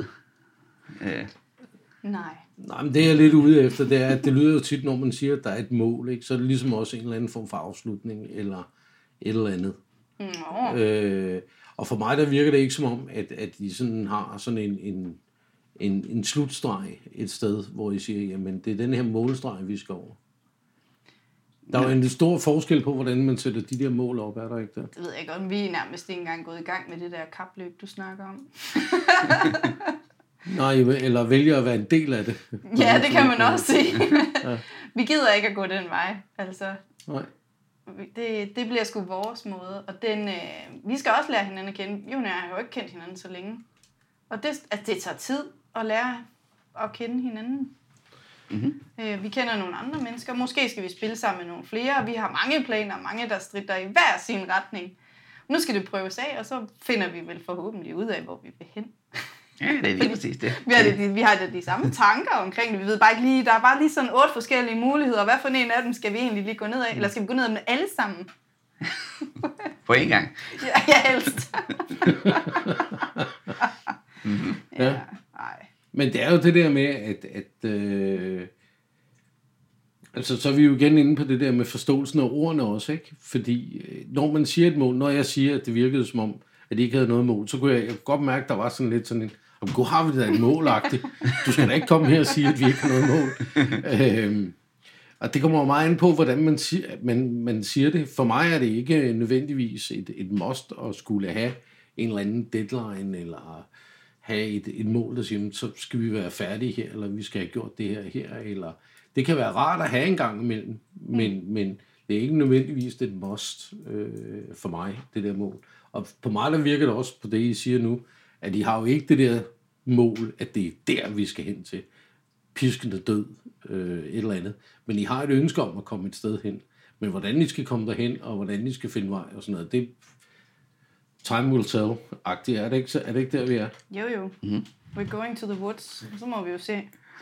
Nej. Nej, men det jeg er lidt ude efter, det er, at det lyder jo tit, når man siger, at der er et mål, ikke? Så er det ligesom også en eller anden form for afslutning, eller et eller andet. Og for mig, der virker det ikke som om, at I sådan har sådan en slutstreg et sted, hvor I siger, jamen det er den her målstreg, vi skal over. Der er jo en stor forskel på, hvordan man sætter de der mål op, er der ikke der? Det ved jeg godt, vi er nærmest ikke engang gået i gang med det der kapløb, du snakker om. Nej, eller vælger at være en del af det. Ja, det kan man også sige. Ja. Vi gider ikke at gå den vej, altså. Nej. Det bliver sgu vores måde, og vi skal også lære hinanden at kende. Jon og jeg har jo ikke kendt hinanden så længe. Og det tager tid at lære at kende hinanden. Mm-hmm. Vi kender nogle andre mennesker. Måske skal vi spille sammen med nogle flere. Vi har mange planer, mange der stritter i hver sin retning. Nu skal det prøves af, og så finder vi vel forhåbentlig ud af, hvor vi vil hen. Ja, det er lige præcis det. Vi har de samme tanker omkring det. Vi ved bare ikke lige, der er bare lige sådan 8 forskellige muligheder. Hvad for en af dem skal vi egentlig lige gå ned af? Eller skal vi gå ned af dem alle sammen? På en gang? Ja, helst. Mm-hmm. Ja. Men det er jo det der med, altså så er vi jo igen inde på det der med forståelsen af ordene også, ikke? Fordi når man siger et mål, når jeg siger, at det virkede som om, at de ikke havde noget mål, så kunne jeg godt mærke, at der var sådan lidt sådan en, om gud har vi da et målagtigt. Du skal da ikke komme her og sige, at vi ikke har noget mål. Og det kommer meget an på, hvordan man siger det. For mig er det ikke nødvendigvis et must at skulle have en eller anden deadline, eller have et mål, der siger, så skal vi være færdige her, eller vi skal have gjort det her, eller det kan være rart at have en gang imellem, men det er ikke nødvendigvis et must for mig, det der mål. Og på mig, der virker det også på det, I siger nu, at I har jo ikke det der mål, at det er der, vi skal hen til. Piskende død, et eller andet. Men I har et ønske om at komme et sted hen. Men hvordan I skal komme derhen, og hvordan I skal finde vej og sådan noget, det time will tell-agtigt. Er det ikke der, vi er? Jo. Mm-hmm. We're going to the woods. Så må vi jo se,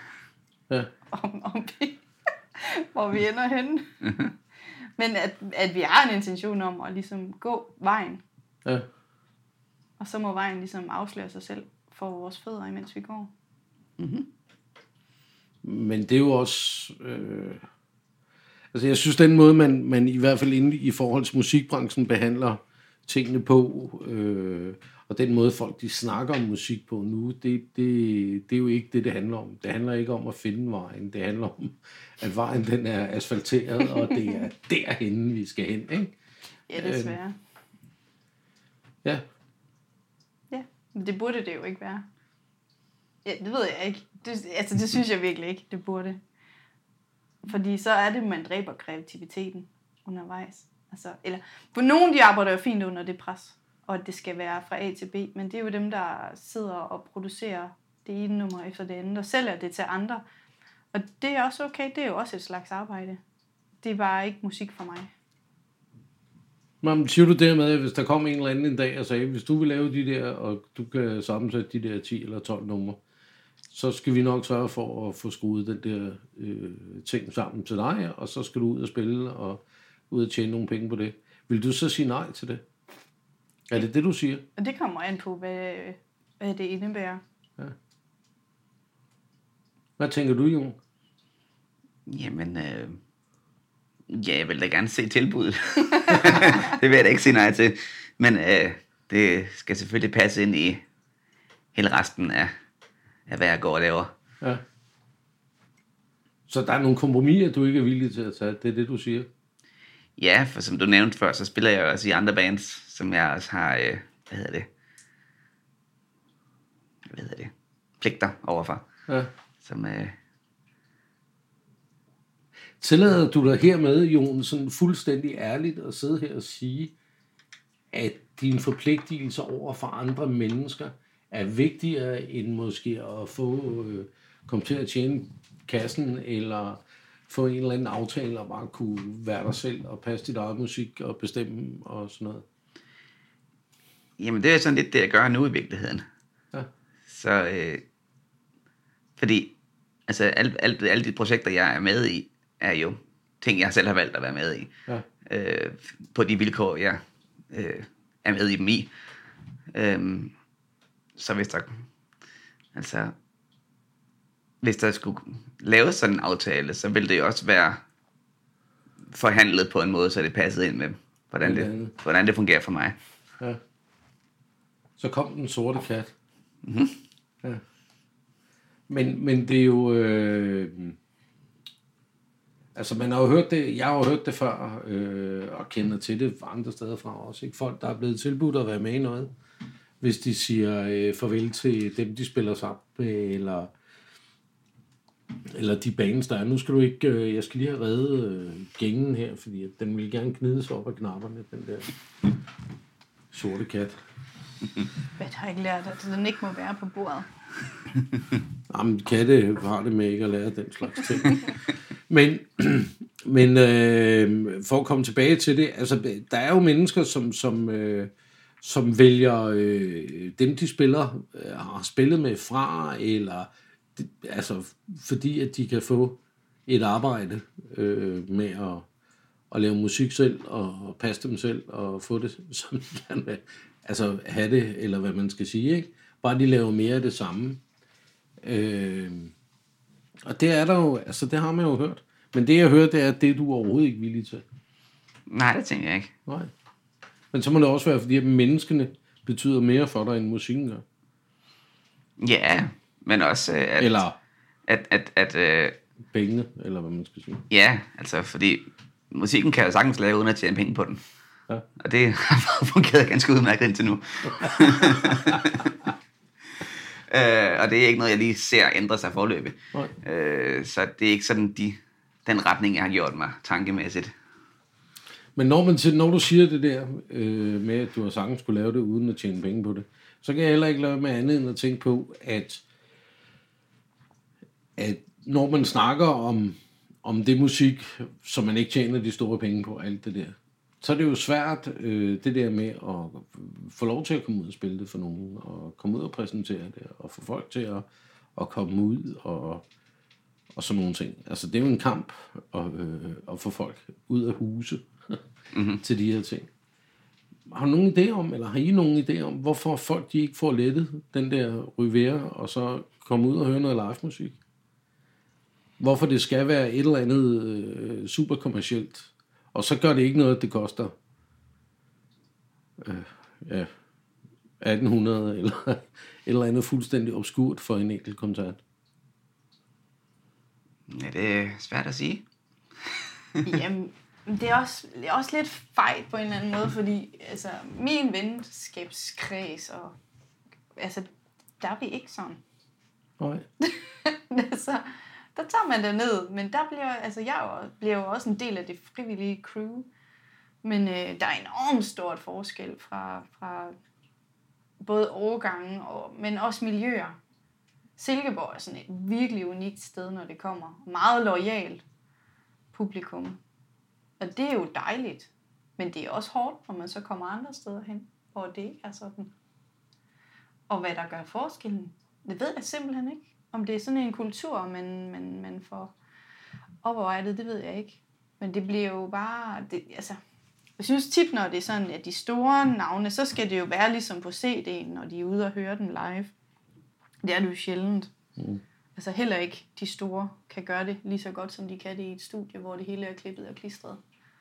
om hvor vi ender henne. Men at vi har en intention om at ligesom gå vejen. Ja. Og så må vejen ligesom afsløre sig selv for vores fødder, imens vi går. Mm-hmm. Men det er jo også... altså jeg synes, den måde, man i hvert fald inde i forhold til musikbranchen behandler tingene på, og den måde, folk de snakker om musik på nu, det er jo ikke det handler om. Det handler ikke om at finde vejen. Det handler om, at vejen den er asfalteret, og det er derhenne, vi skal hen, ikke? Ja, desværre. Ja. Ja, men det burde det jo ikke være. Ja, det ved jeg ikke. Det synes jeg virkelig ikke, det burde. Fordi så er det, man dræber kreativiteten undervejs. Altså, eller, for nogen, de arbejder jo fint under det pres, og det skal være fra A til B, men det er jo dem, der sidder og producerer det ene nummer efter det andet, og sælger det til andre. Og det er også okay, det er jo også et slags arbejde. Det er bare ikke musik for mig. Men siger du dermed, at hvis der kom en eller anden en dag og sagde, hvis du vil lave de der, og du kan sammensætte de der 10 eller 12 numre, så skal vi nok sørge for at få skruet den der ting sammen til dig, og så skal du ud og spille, og ud og tjene nogle penge på det. Vil du så sige nej til det? Er det det, du siger? Og det kommer an på, hvad det indebærer. Ja. Hvad tænker du, Jon? Jamen, jeg vil da gerne se tilbuddet. Det vil jeg da ikke sige nej til. Men det skal selvfølgelig passe ind i hele resten af hvad jeg går og laver. Ja. Så der er nogle kompromiser, du ikke er villig til at tage? Det er det, du siger? Ja, for som du nævnte før, så spiller jeg også i andre bands, som jeg også har, pligter overfor. Ja. Som, Tillader du dig hermed, Jon, sådan fuldstændig ærligt at sidde her og sige, at dine forpligtelser over for andre mennesker er vigtigere end måske at komme til at tjene kassen, eller få en eller anden aftale og bare kunne være dig selv og passe dit eget musik og bestemme og sådan noget? Jamen det er sådan lidt det, jeg gør nu i virkeligheden. Ja. Så, fordi altså alle de projekter, jeg er med i, er jo ting, jeg selv har valgt at være med i. Ja. På de vilkår, jeg er med i dem i. Så hvis der skulle laves sådan en aftale, så ville det jo også være forhandlet på en måde, så det passede ind med, hvordan det fungerer for mig. Ja. Så kom den sorte kat. Mm-hmm. Ja. Men det er jo... altså, man har jo hørt det... Jeg har jo hørt det før, og kender til det fra andre steder fra også. Ikke? Folk, der er blevet tilbudt at være med i noget, hvis de siger farvel til dem, de spiller sammen med, eller de bands, der er. Nu skal du ikke... jeg skal lige have reddet gængen her, fordi den vil gerne knides op af knapperne, den der sorte kat. Jeg har ikke lært, at den ikke må være på bordet. Jamen, katte har det med ikke at lære den slags ting. men for at komme tilbage til det, altså, der er jo mennesker, som vælger dem, de spiller, har spillet med fra, eller altså, fordi at de kan få et arbejde med at lave musik selv, og passe dem selv, og få det, som de gerne vil. Altså, have det, eller hvad man skal sige, ikke? Bare de laver mere af det samme. Og det er der jo, altså det har man jo hørt. Men det jeg hører, det er, at det er du overhovedet ikke villig til. Nej, det tænker jeg ikke. Nej. Men så må det også være, fordi at menneskene betyder mere for dig, end musikken gør. Ja, men også eller at pengene, eller hvad man skal sige. Ja, altså fordi musikken kan jo sagtens lave uden at tjene penge på den. Ja. Og det har fungeret ganske udmærket indtil nu. Og det er ikke noget, jeg lige ser ændre sig forløbig. Så det er ikke sådan den retning, jeg har gjort mig tankemæssigt. Men når du siger det der med, at du har sagtens skulle lave det uden at tjene penge på det, så kan jeg heller ikke lade med andet end at tænke på, at når man snakker om det musik, som man ikke tjener de store penge på, alt det der, så er det jo svært det der med at få lov til at komme ud og spille det for nogen, og komme ud og præsentere det, og få folk til at komme ud og sådan nogle ting. Altså det er jo en kamp at få folk ud af huse til de her ting. Har du nogen idé om, eller har I nogen idé om, hvorfor folk de ikke får lettet den der Rivera, og så komme ud og høre noget live musik? Hvorfor det skal være et eller andet super kommercielt, og så gør det ikke noget, at det koster 1800 eller andet fuldstændig obskurt for en enkelt koncert. Ja, det er svært at sige. Jamen, det er også lidt fejl på en eller anden måde, fordi altså, min venskabskreds, og altså, der er vi ikke sådan. Nej. Altså, der tager man det ned, men der bliver jo også en del af det frivillige crew. Men der er enormt stort forskel fra både årgange, men også miljøer. Silkeborg er sådan et virkelig unikt sted, når det kommer. Meget loyalt publikum. Og det er jo dejligt. Men det er også hårdt, når man så kommer andre steder hen, hvor det ikke er sådan. Og hvad der gør forskellen, det ved jeg simpelthen ikke. Om det er sådan en kultur, man får oparbejdet, det ved jeg ikke. Men det bliver jo bare... jeg synes tit, når det er sådan, at de store navne, så skal det jo være ligesom på CD'en, når de er ude og høre den live. Det er det jo sjældent. Altså heller ikke de store kan gøre det lige så godt, som de kan det i et studie, hvor det hele er klippet og klistret.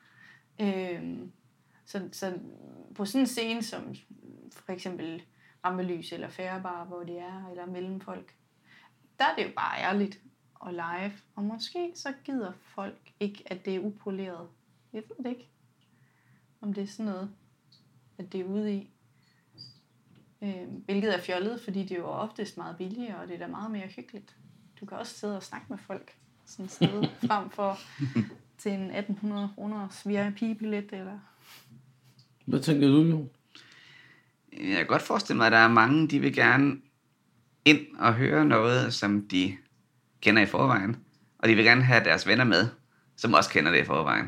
Så på sådan en scene, som for eksempel Rampelys eller Færbar, hvor det er, eller Mellemfolk, der er det jo bare ærligt og live. Og måske så gider folk ikke, at det er upoleret. Jeg ved det ikke, om det er sådan noget, at det er ude i. Hvilket er fjollet, fordi det er jo oftest meget billigere, og det er da meget mere hyggeligt. Du kan også sidde og snakke med folk sådan et sted, frem for til en 1800 kroners VIP-billet, eller... Hvad tænker du, Jon? Jeg kan godt forestille mig, at der er mange, de vil gerne ind og høre noget, som de kender i forvejen. Og de vil gerne have deres venner med, som også kender det i forvejen.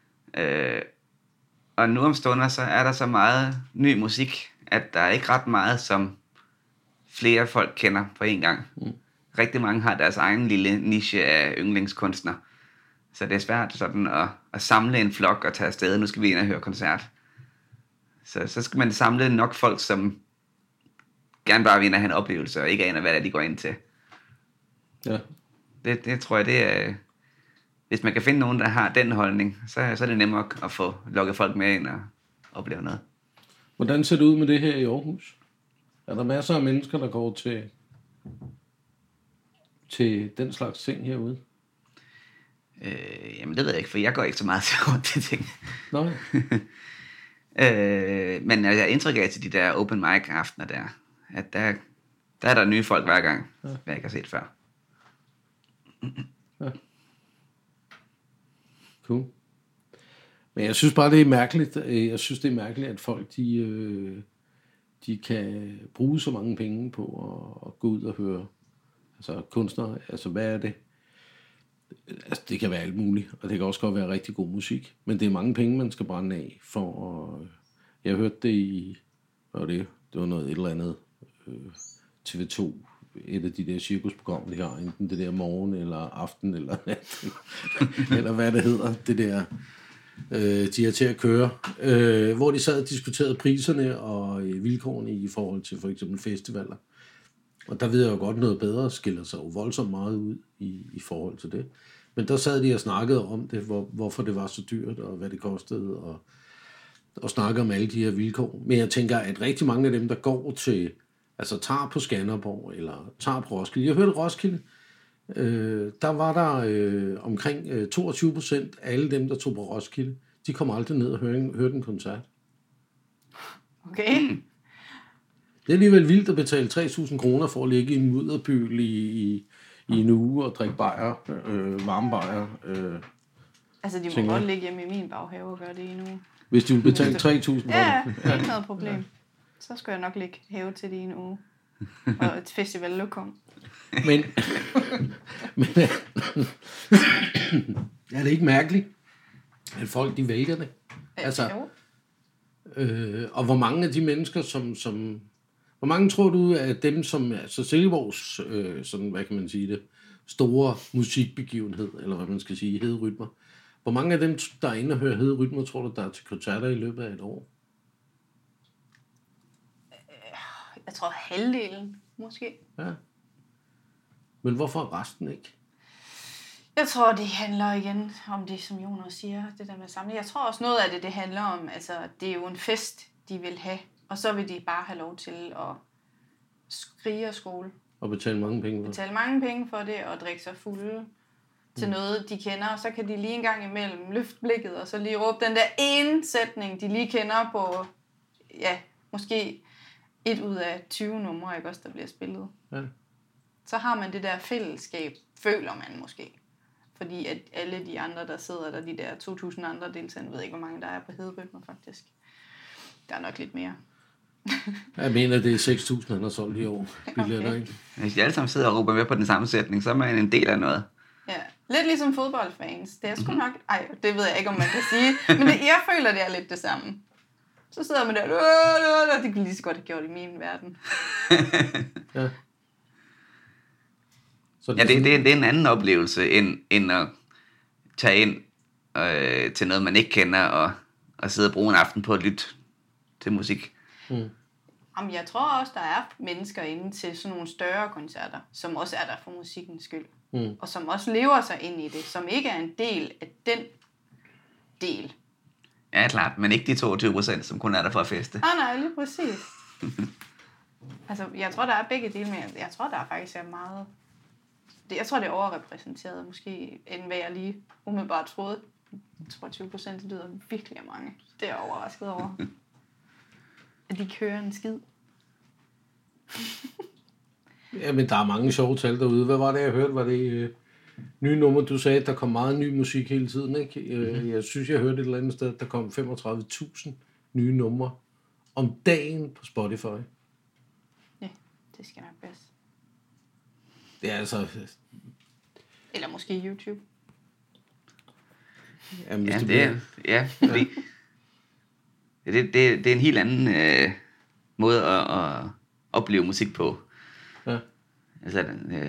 Og nu om stunder, så er der så meget ny musik, at der er ikke ret meget, som flere folk kender på en gang. Rigtig mange har deres egen lille niche af yndlingskunstner. Så det er svært sådan at samle en flok og tage afsted. Nu skal vi ind og høre koncert. Så skal man samle nok folk, som gerne bare vil ind og have en oplevelse, og ikke aner, hvad det er, de går ind til. Ja. Det tror jeg, det er... Hvis man kan finde nogen, der har den holdning, så er det nemmere at få lukket folk med ind og opleve noget. Hvordan ser det ud med det her i Aarhus? Er der masser af mennesker, der går til den slags ting herude? Jamen det ved jeg ikke, for jeg går ikke så meget til rundt til ting. Nej. Men jeg har indtryk af til de der open mic aftener der, at der er der nye folk hver gang, hvad jeg ikke har set før. Ja. Cool. Men jeg synes bare, det er mærkeligt. Jeg synes, det er mærkeligt, at folk, de kan bruge så mange penge på at gå ud og høre. Altså kunstnere, altså hvad er det? Altså, det kan være alt muligt, og det kan også godt være rigtig god musik. Men det er mange penge, man skal brænde af for at... Jeg hørte det i... Hvad var det? Det var noget et eller andet... TV2, et af de der cirkusprogrammer, de har, enten det der morgen eller aften eller nat, eller hvad det hedder, det der, de er til at køre, hvor de sad og diskuterede priserne og vilkårene i forhold til for eksempel festivaler. Og der ved jeg jo godt, noget bedre skiller sig jo voldsomt meget ud i forhold til det. Men der sad de og snakkede om det, hvorfor det var så dyrt, og hvad det kostede, og snakke om alle de her vilkår. Men jeg tænker, at rigtig mange af dem, der går til, altså tager på Skanderborg, eller tager på Roskilde. Jeg hørte Roskilde, der var der omkring 22% af alle dem, der tog på Roskilde, de kom aldrig ned og hørte en koncert. Okay. Det er alligevel vildt at betale 3.000 kroner for at ligge i en mudderbyl i en uge og drikke bajer, varme bajer. Altså, de må godt ligge hjemme i min baghave og gøre det i en uge. Hvis de vil betale 3.000 for det. Ja, det er ikke noget problem. Ja. Så skal jeg nok ligge have til det i en uge. Og et festival lokum. Men er det ikke mærkeligt, at folk de vælger det? Altså, og hvor mange af de mennesker, som hvor mange tror du, at dem, som altså Silkeborgs, sådan, hvad kan man sige det, store musikbegivenhed, eller hvad man skal sige, Hede-rytmer, hvor mange af dem, der er inde og hører Hede-rytmer, tror du, der er til koncerter i løbet af et år? Jeg tror halvdelen, måske. Ja. Men hvorfor resten ikke? Jeg tror, det handler igen om det, som Jonas siger, det der med samling. Jeg tror også noget af det handler om, altså det er jo en fest, de vil have, og så vil de bare have lov til at skrige og skole. Og betale mange penge for det. Betale mange penge for det, og drikke sig fulde til noget, de kender. Og så kan de lige en gang imellem løfte blikket, og så lige råbe den der ene sætning, de lige kender på, ja, måske 1 ud af 20 numre, ikke også, der bliver spillet. Ja. Så har man det der fællesskab, føler man måske. Fordi at alle de andre, der sidder der, de der 2.000 andre deltagere, ved ikke, hvor mange der er på Hede-rytmer faktisk. Der er nok lidt mere. Jeg mener, det er 6.000, han har solgt i år. Billetter, ikke? Hvis de alle sammen sidder og råber med på den samme sætning, så er man en del af noget. Ja, lidt ligesom fodboldfans. Det er sgu nok... Ej, det ved jeg ikke, om man kan sige. Men jeg føler, det er lidt det samme. Så sidder man der... Det kunne lige så godt have gjort i min verden. Ja. Så det er en anden oplevelse, end at tage ind til noget, man ikke kender, og sidde og bruge en aften på at lytte til musik. Mm. Jamen, jeg tror også, der er mennesker inde til sådan nogle større koncerter, som også er der for musikkens skyld. Mm. Og som også lever sig ind i det, som ikke er en del af den del. Ja, klart, men ikke de 22%, som kun er der for at feste. Nej, lige præcis. Altså, jeg tror, der er begge dele, men jeg tror, der faktisk er meget... Jeg tror, det er overrepræsenteret, måske, end hvad jeg lige umiddelbart troede. Jeg tror, 20%, det lyder virkelig af mange. Det er jeg overrasket over. At de kører en skid. Ja, men der er mange sjove tal derude. Hvad var det, jeg hørte? Var det nye nummer? Du sagde, at der kom meget ny musik hele tiden, ikke? Jeg synes, jeg hørte et eller andet sted, at der kom 35.000 nye numre om dagen på Spotify. Ja, det skal nok passe. Det er altså... Eller måske YouTube. Jamen, ja, fordi det er en helt anden måde at opleve musik på. Ja. Altså,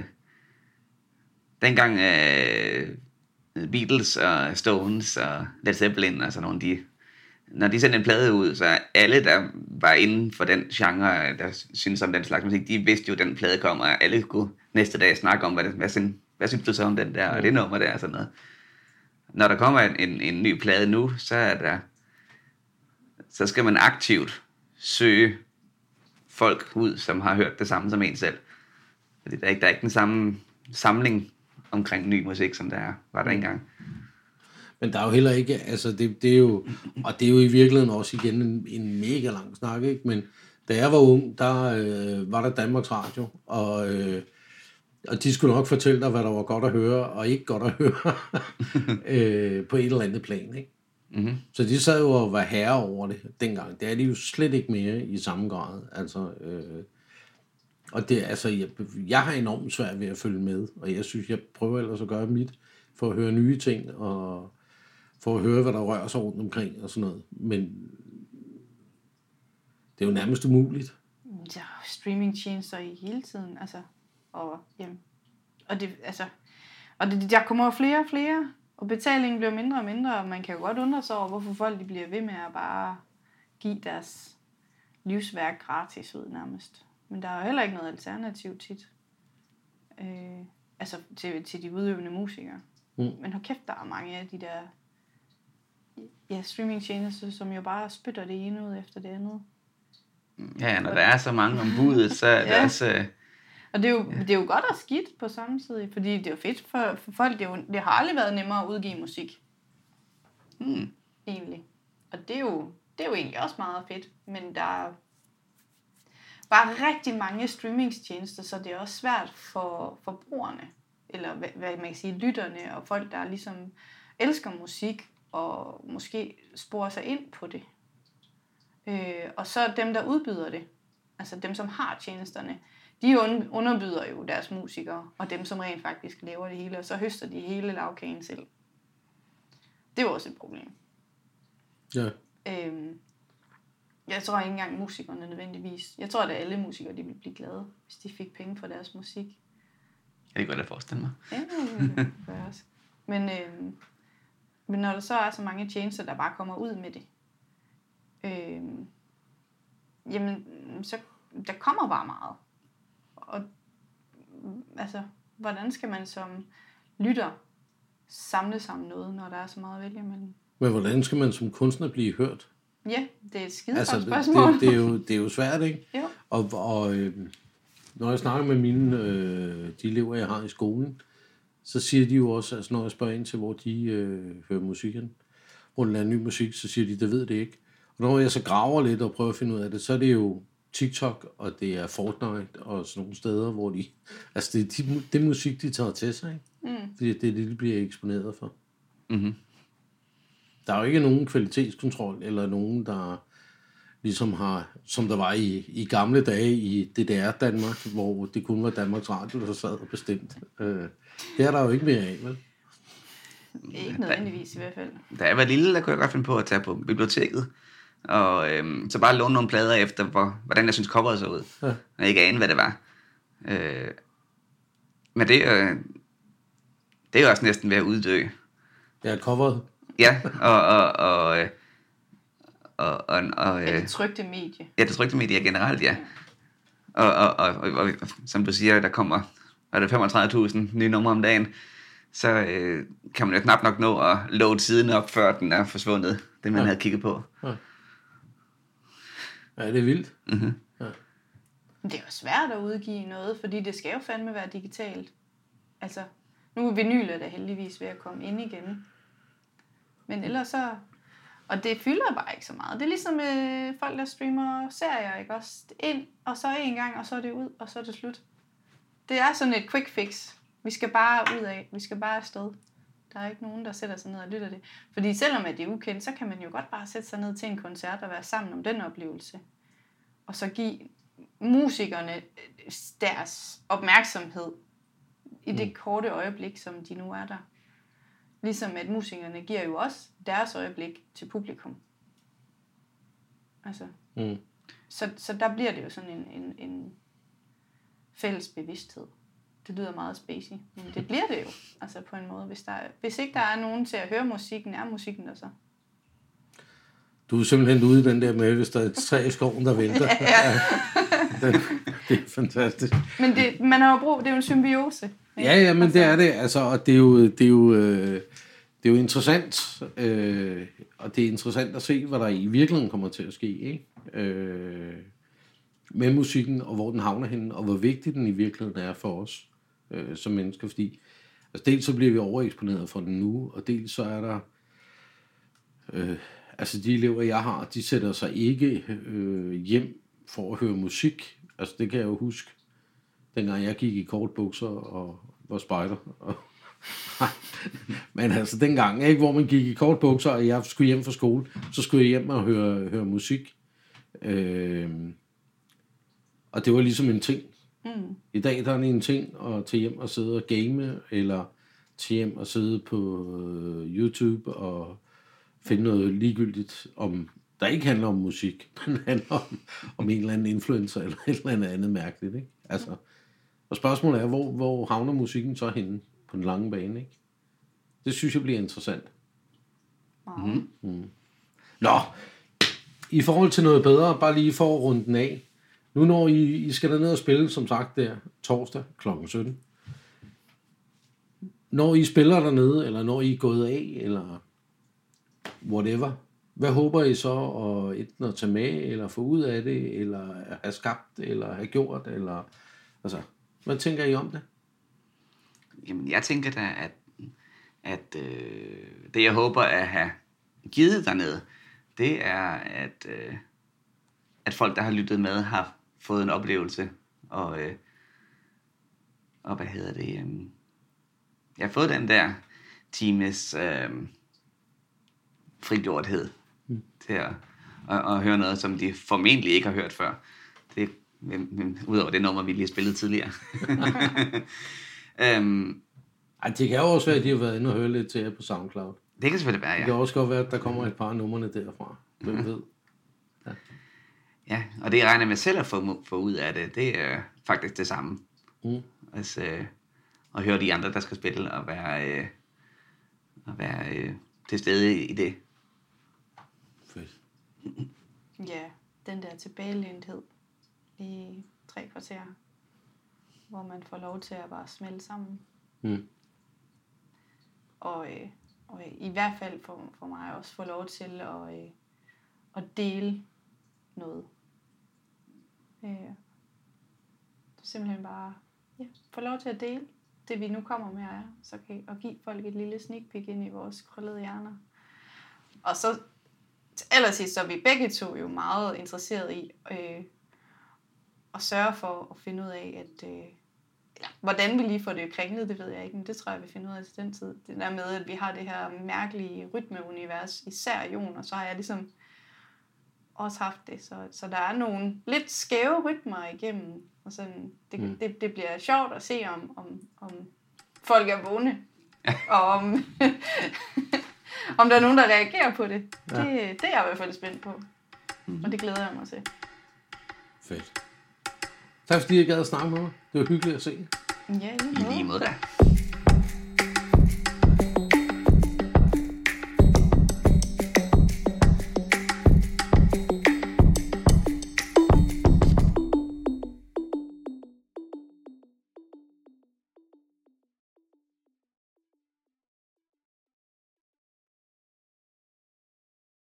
dengang Beatles og Stones og Led Zeppelin og sådan nogle, når de sendte en plade ud, så alle, der var inden for den genre, der synes om den slags musik, de vidste jo, at den plade kommer, og alle kunne næste dag snakke om, hvad synes du så om den der, og det nummer der og sådan noget. Når der kommer en ny plade nu, så skal man aktivt søge folk ud, som har hørt det samme som en selv. Fordi der er ikke den samme samling omkring ny musik, som var der engang. Men der er jo heller ikke, altså det er jo, og det er jo i virkeligheden også igen en mega lang snak, ikke? Men da jeg var ung, der var der Danmarks Radio, og de skulle nok fortælle dig, hvad der var godt at høre, og ikke godt at høre på et eller andet plan, ikke? Mm-hmm. Så de sad jo og var herre over det dengang. Det er de jo slet ikke mere i samme grad. Altså, og det, altså, jeg har enormt svært ved at følge med, og jeg synes, jeg prøver ellers at gøre mit for at høre nye ting, og for at høre, hvad der rører sig rundt omkring, og sådan noget. Men det er jo nærmest umuligt. Ja, streamingtjenester i hele tiden, altså, og det, altså, og det, der kommer flere og flere, og betalingen bliver mindre og mindre, og man kan jo godt undre sig over, hvorfor folk de bliver ved med at bare give deres livsværk gratis ud nærmest. Men der er jo heller ikke noget alternativ tit. Altså til de udøvende musikere. Men hold kæft, der er mange af de der streamingtjenester, som jo bare spytter det ene ud efter det andet. Ja, når der er så mange om budet, så er det også... Og det er jo godt og skidt på samme tid, fordi det er jo fedt for folk. Det har aldrig været nemmere at udgive musik. Egentlig. Og det er jo egentlig også meget fedt, men der er bare rigtig mange streamingtjenester, så det er også svært for forbrugerne, eller hvad man kan sige, lytterne og folk, der ligesom elsker musik, og måske sporer sig ind på det. Og så dem, der udbyder det, altså dem, som har tjenesterne, de underbyder jo deres musikere, og dem, som rent faktisk laver det hele, og så høster de hele lavkagen selv. Det er jo også et problem. Ja. Jeg tror ikke engang musikerne nødvendigvis. Jeg tror, at alle musikere de ville blive glade, hvis de fik penge for deres musik. Jeg kan godt forestille mig. Ja, det gør jeg også. Men når der så er så mange tjenester, der bare kommer ud med det, jamen, så der kommer bare meget. Og altså, hvordan skal man som lytter samle sammen noget, når der er så meget at vælge imellem? Men hvordan skal man som kunstner blive hørt? Ja, det er et skidegodt spørgsmål. Det er jo svært, ikke? Jo. Og når jeg snakker med mine de elever, jeg har i skolen, så siger de jo også, altså når jeg spørger ind til, hvor de hører musikken, hvor der er ny musik, så siger de, det ved det ikke. Og når jeg så graver lidt og prøver at finde ud af det, så er det jo TikTok, og det er Fortnite, og sådan nogle steder, hvor de... Altså, det er musik, de tager til sig, ikke? Fordi det er det, de bliver eksponeret for. Mm-hmm. Der er jo ikke nogen kvalitetskontrol, eller nogen, der ligesom har... Som der var i gamle dage i DDR-Danmark, hvor det kun var Danmarks Radio, der sad og bestemt. Det er der jo ikke mere af, vel? Ikke nødvendigvis i hvert fald. Da jeg var lille, der kunne jeg godt finde på at tage på biblioteket, og så bare låne nogle plader efter, hvordan jeg synes coveret så ud. Ja. Og ikke ane, hvad det var. Men det er jo også næsten ved at uddø. Ja, coveret. Ja, og det trykte medie. Ja, det trykte medie generelt, ja. Og som du siger, der kommer 35.000 nye numre om dagen, så kan man jo knap nok nå at load siden op, før den er forsvundet, det man havde kigget på. Ja, det er vildt. Mm-hmm. Ja. Det er jo svært at udgive noget, fordi det skal jo fandme være digitalt. Altså, nu er vinyler da heldigvis ved at komme ind igen. Men ellers så... Og det fylder bare ikke så meget. Det er ligesom folk, der streamer serier, ikke også? Ind, og så en gang, og så er det ud, og så er det slut. Det er sådan et quick fix. Vi skal bare ud af. Vi skal bare afsted. Der er ikke nogen, der sætter sig ned og lytter det. Fordi selvom at det er ukendt, så kan man jo godt bare sætte sig ned til en koncert og være sammen om den oplevelse. Og så give musikerne deres opmærksomhed i det korte øjeblik, som de nu er der. Ligesom at musikerne giver jo også deres øjeblik til publikum. Altså. Så der bliver det jo sådan en fælles bevidsthed. Det lyder meget spacey, men det bliver det jo, altså på en måde. Hvis ikke der er nogen til at høre musikken, er musikken der så? Du er simpelthen ude i den der med, hvis der er et træ i skoven, der venter. Det er fantastisk. Men man har jo brug, det er jo en symbiose. Ikke? Ja, men det er det. Altså, og det er jo interessant, og det er interessant at se, hvad der i virkeligheden kommer til at ske, ikke? Med musikken, og hvor den havner henne, og hvor vigtig den i virkeligheden er for os som mennesker, fordi altså, dels så bliver vi overeksponeret for den nu, og dels så er der altså de elever, jeg har, de sætter sig ikke hjem for at høre musik. Altså det kan jeg jo huske, dengang jeg gik i kortbukser og var spejder. Men altså dengang, ikke, hvor man gik i kortbukser, og jeg skulle hjem fra skole, så skulle jeg hjem og høre musik. Og det var ligesom en ting. Mm. I dag der er det en ting at tage hjem og sidde og game, eller tage hjem og sidde på YouTube og finde noget ligegyldigt, der ikke handler om musik, men handler om en eller anden influencer, eller et eller andet mærkeligt, ikke? Altså, og spørgsmålet er, hvor havner musikken så henne på den lange bane, ikke? Det synes jeg bliver interessant. Wow. Nå, i forhold til noget bedre, bare lige for at runde den af. Nu når I skal derned og spille, som sagt, der torsdag kl. 17. Når I spiller dernede, eller når I er gået af, eller whatever, hvad håber I så enten at tage med, eller få ud af det, eller have skabt, eller have gjort, eller altså, hvad tænker I om det? Jamen, jeg tænker da, at det jeg håber at have givet dernede, det er, at folk, der har lyttet med, har fået en oplevelse, og hvad hedder det, jeg har fået den der times frigjorthed til at høre noget, som de formentlig ikke har hørt før. Det, udover det nummer, vi lige har spillet tidligere. Det kan jo også være, at de har været inde og høre lidt til jer på SoundCloud. Det kan selvfølgelig være, ja. Det kan også godt være, at der kommer et par af numrene derfra. Hvem ved? Ja, og det jeg regner med selv at få ud af det, det er faktisk det samme. Altså, at høre de andre, der skal spille, og være til stede i det. Fedt. Ja, den der tilbagelændthed i 3 kvarter, hvor man får lov til at bare smelte sammen. Og i hvert fald for mig også få lov til at dele noget. Simpelthen bare få lov til at dele det, vi nu kommer med her, så kan og give folk et lille sneak peek ind i vores krøllede hjerner. Og så til allersidst, så er vi begge to jo meget interesseret i at sørge for at finde ud af, at hvordan vi lige får det kringlet, det ved jeg ikke, men det tror jeg, vi finder ud af til den tid. Det der med, at vi har det her mærkelige rytmeunivers, især Jon, og så har jeg ligesom også haft det. Så der er nogle lidt skæve rytmer igennem, og sådan, det bliver sjovt at se, om folk er vågne, og om der er nogen, der reagerer på det. Ja. Det er jeg i hvert fald spændt på, og det glæder jeg mig til. Fedt. Tak fordi jeg gad at snakke med mig. Det var hyggeligt at se. Ja, I lige måde da.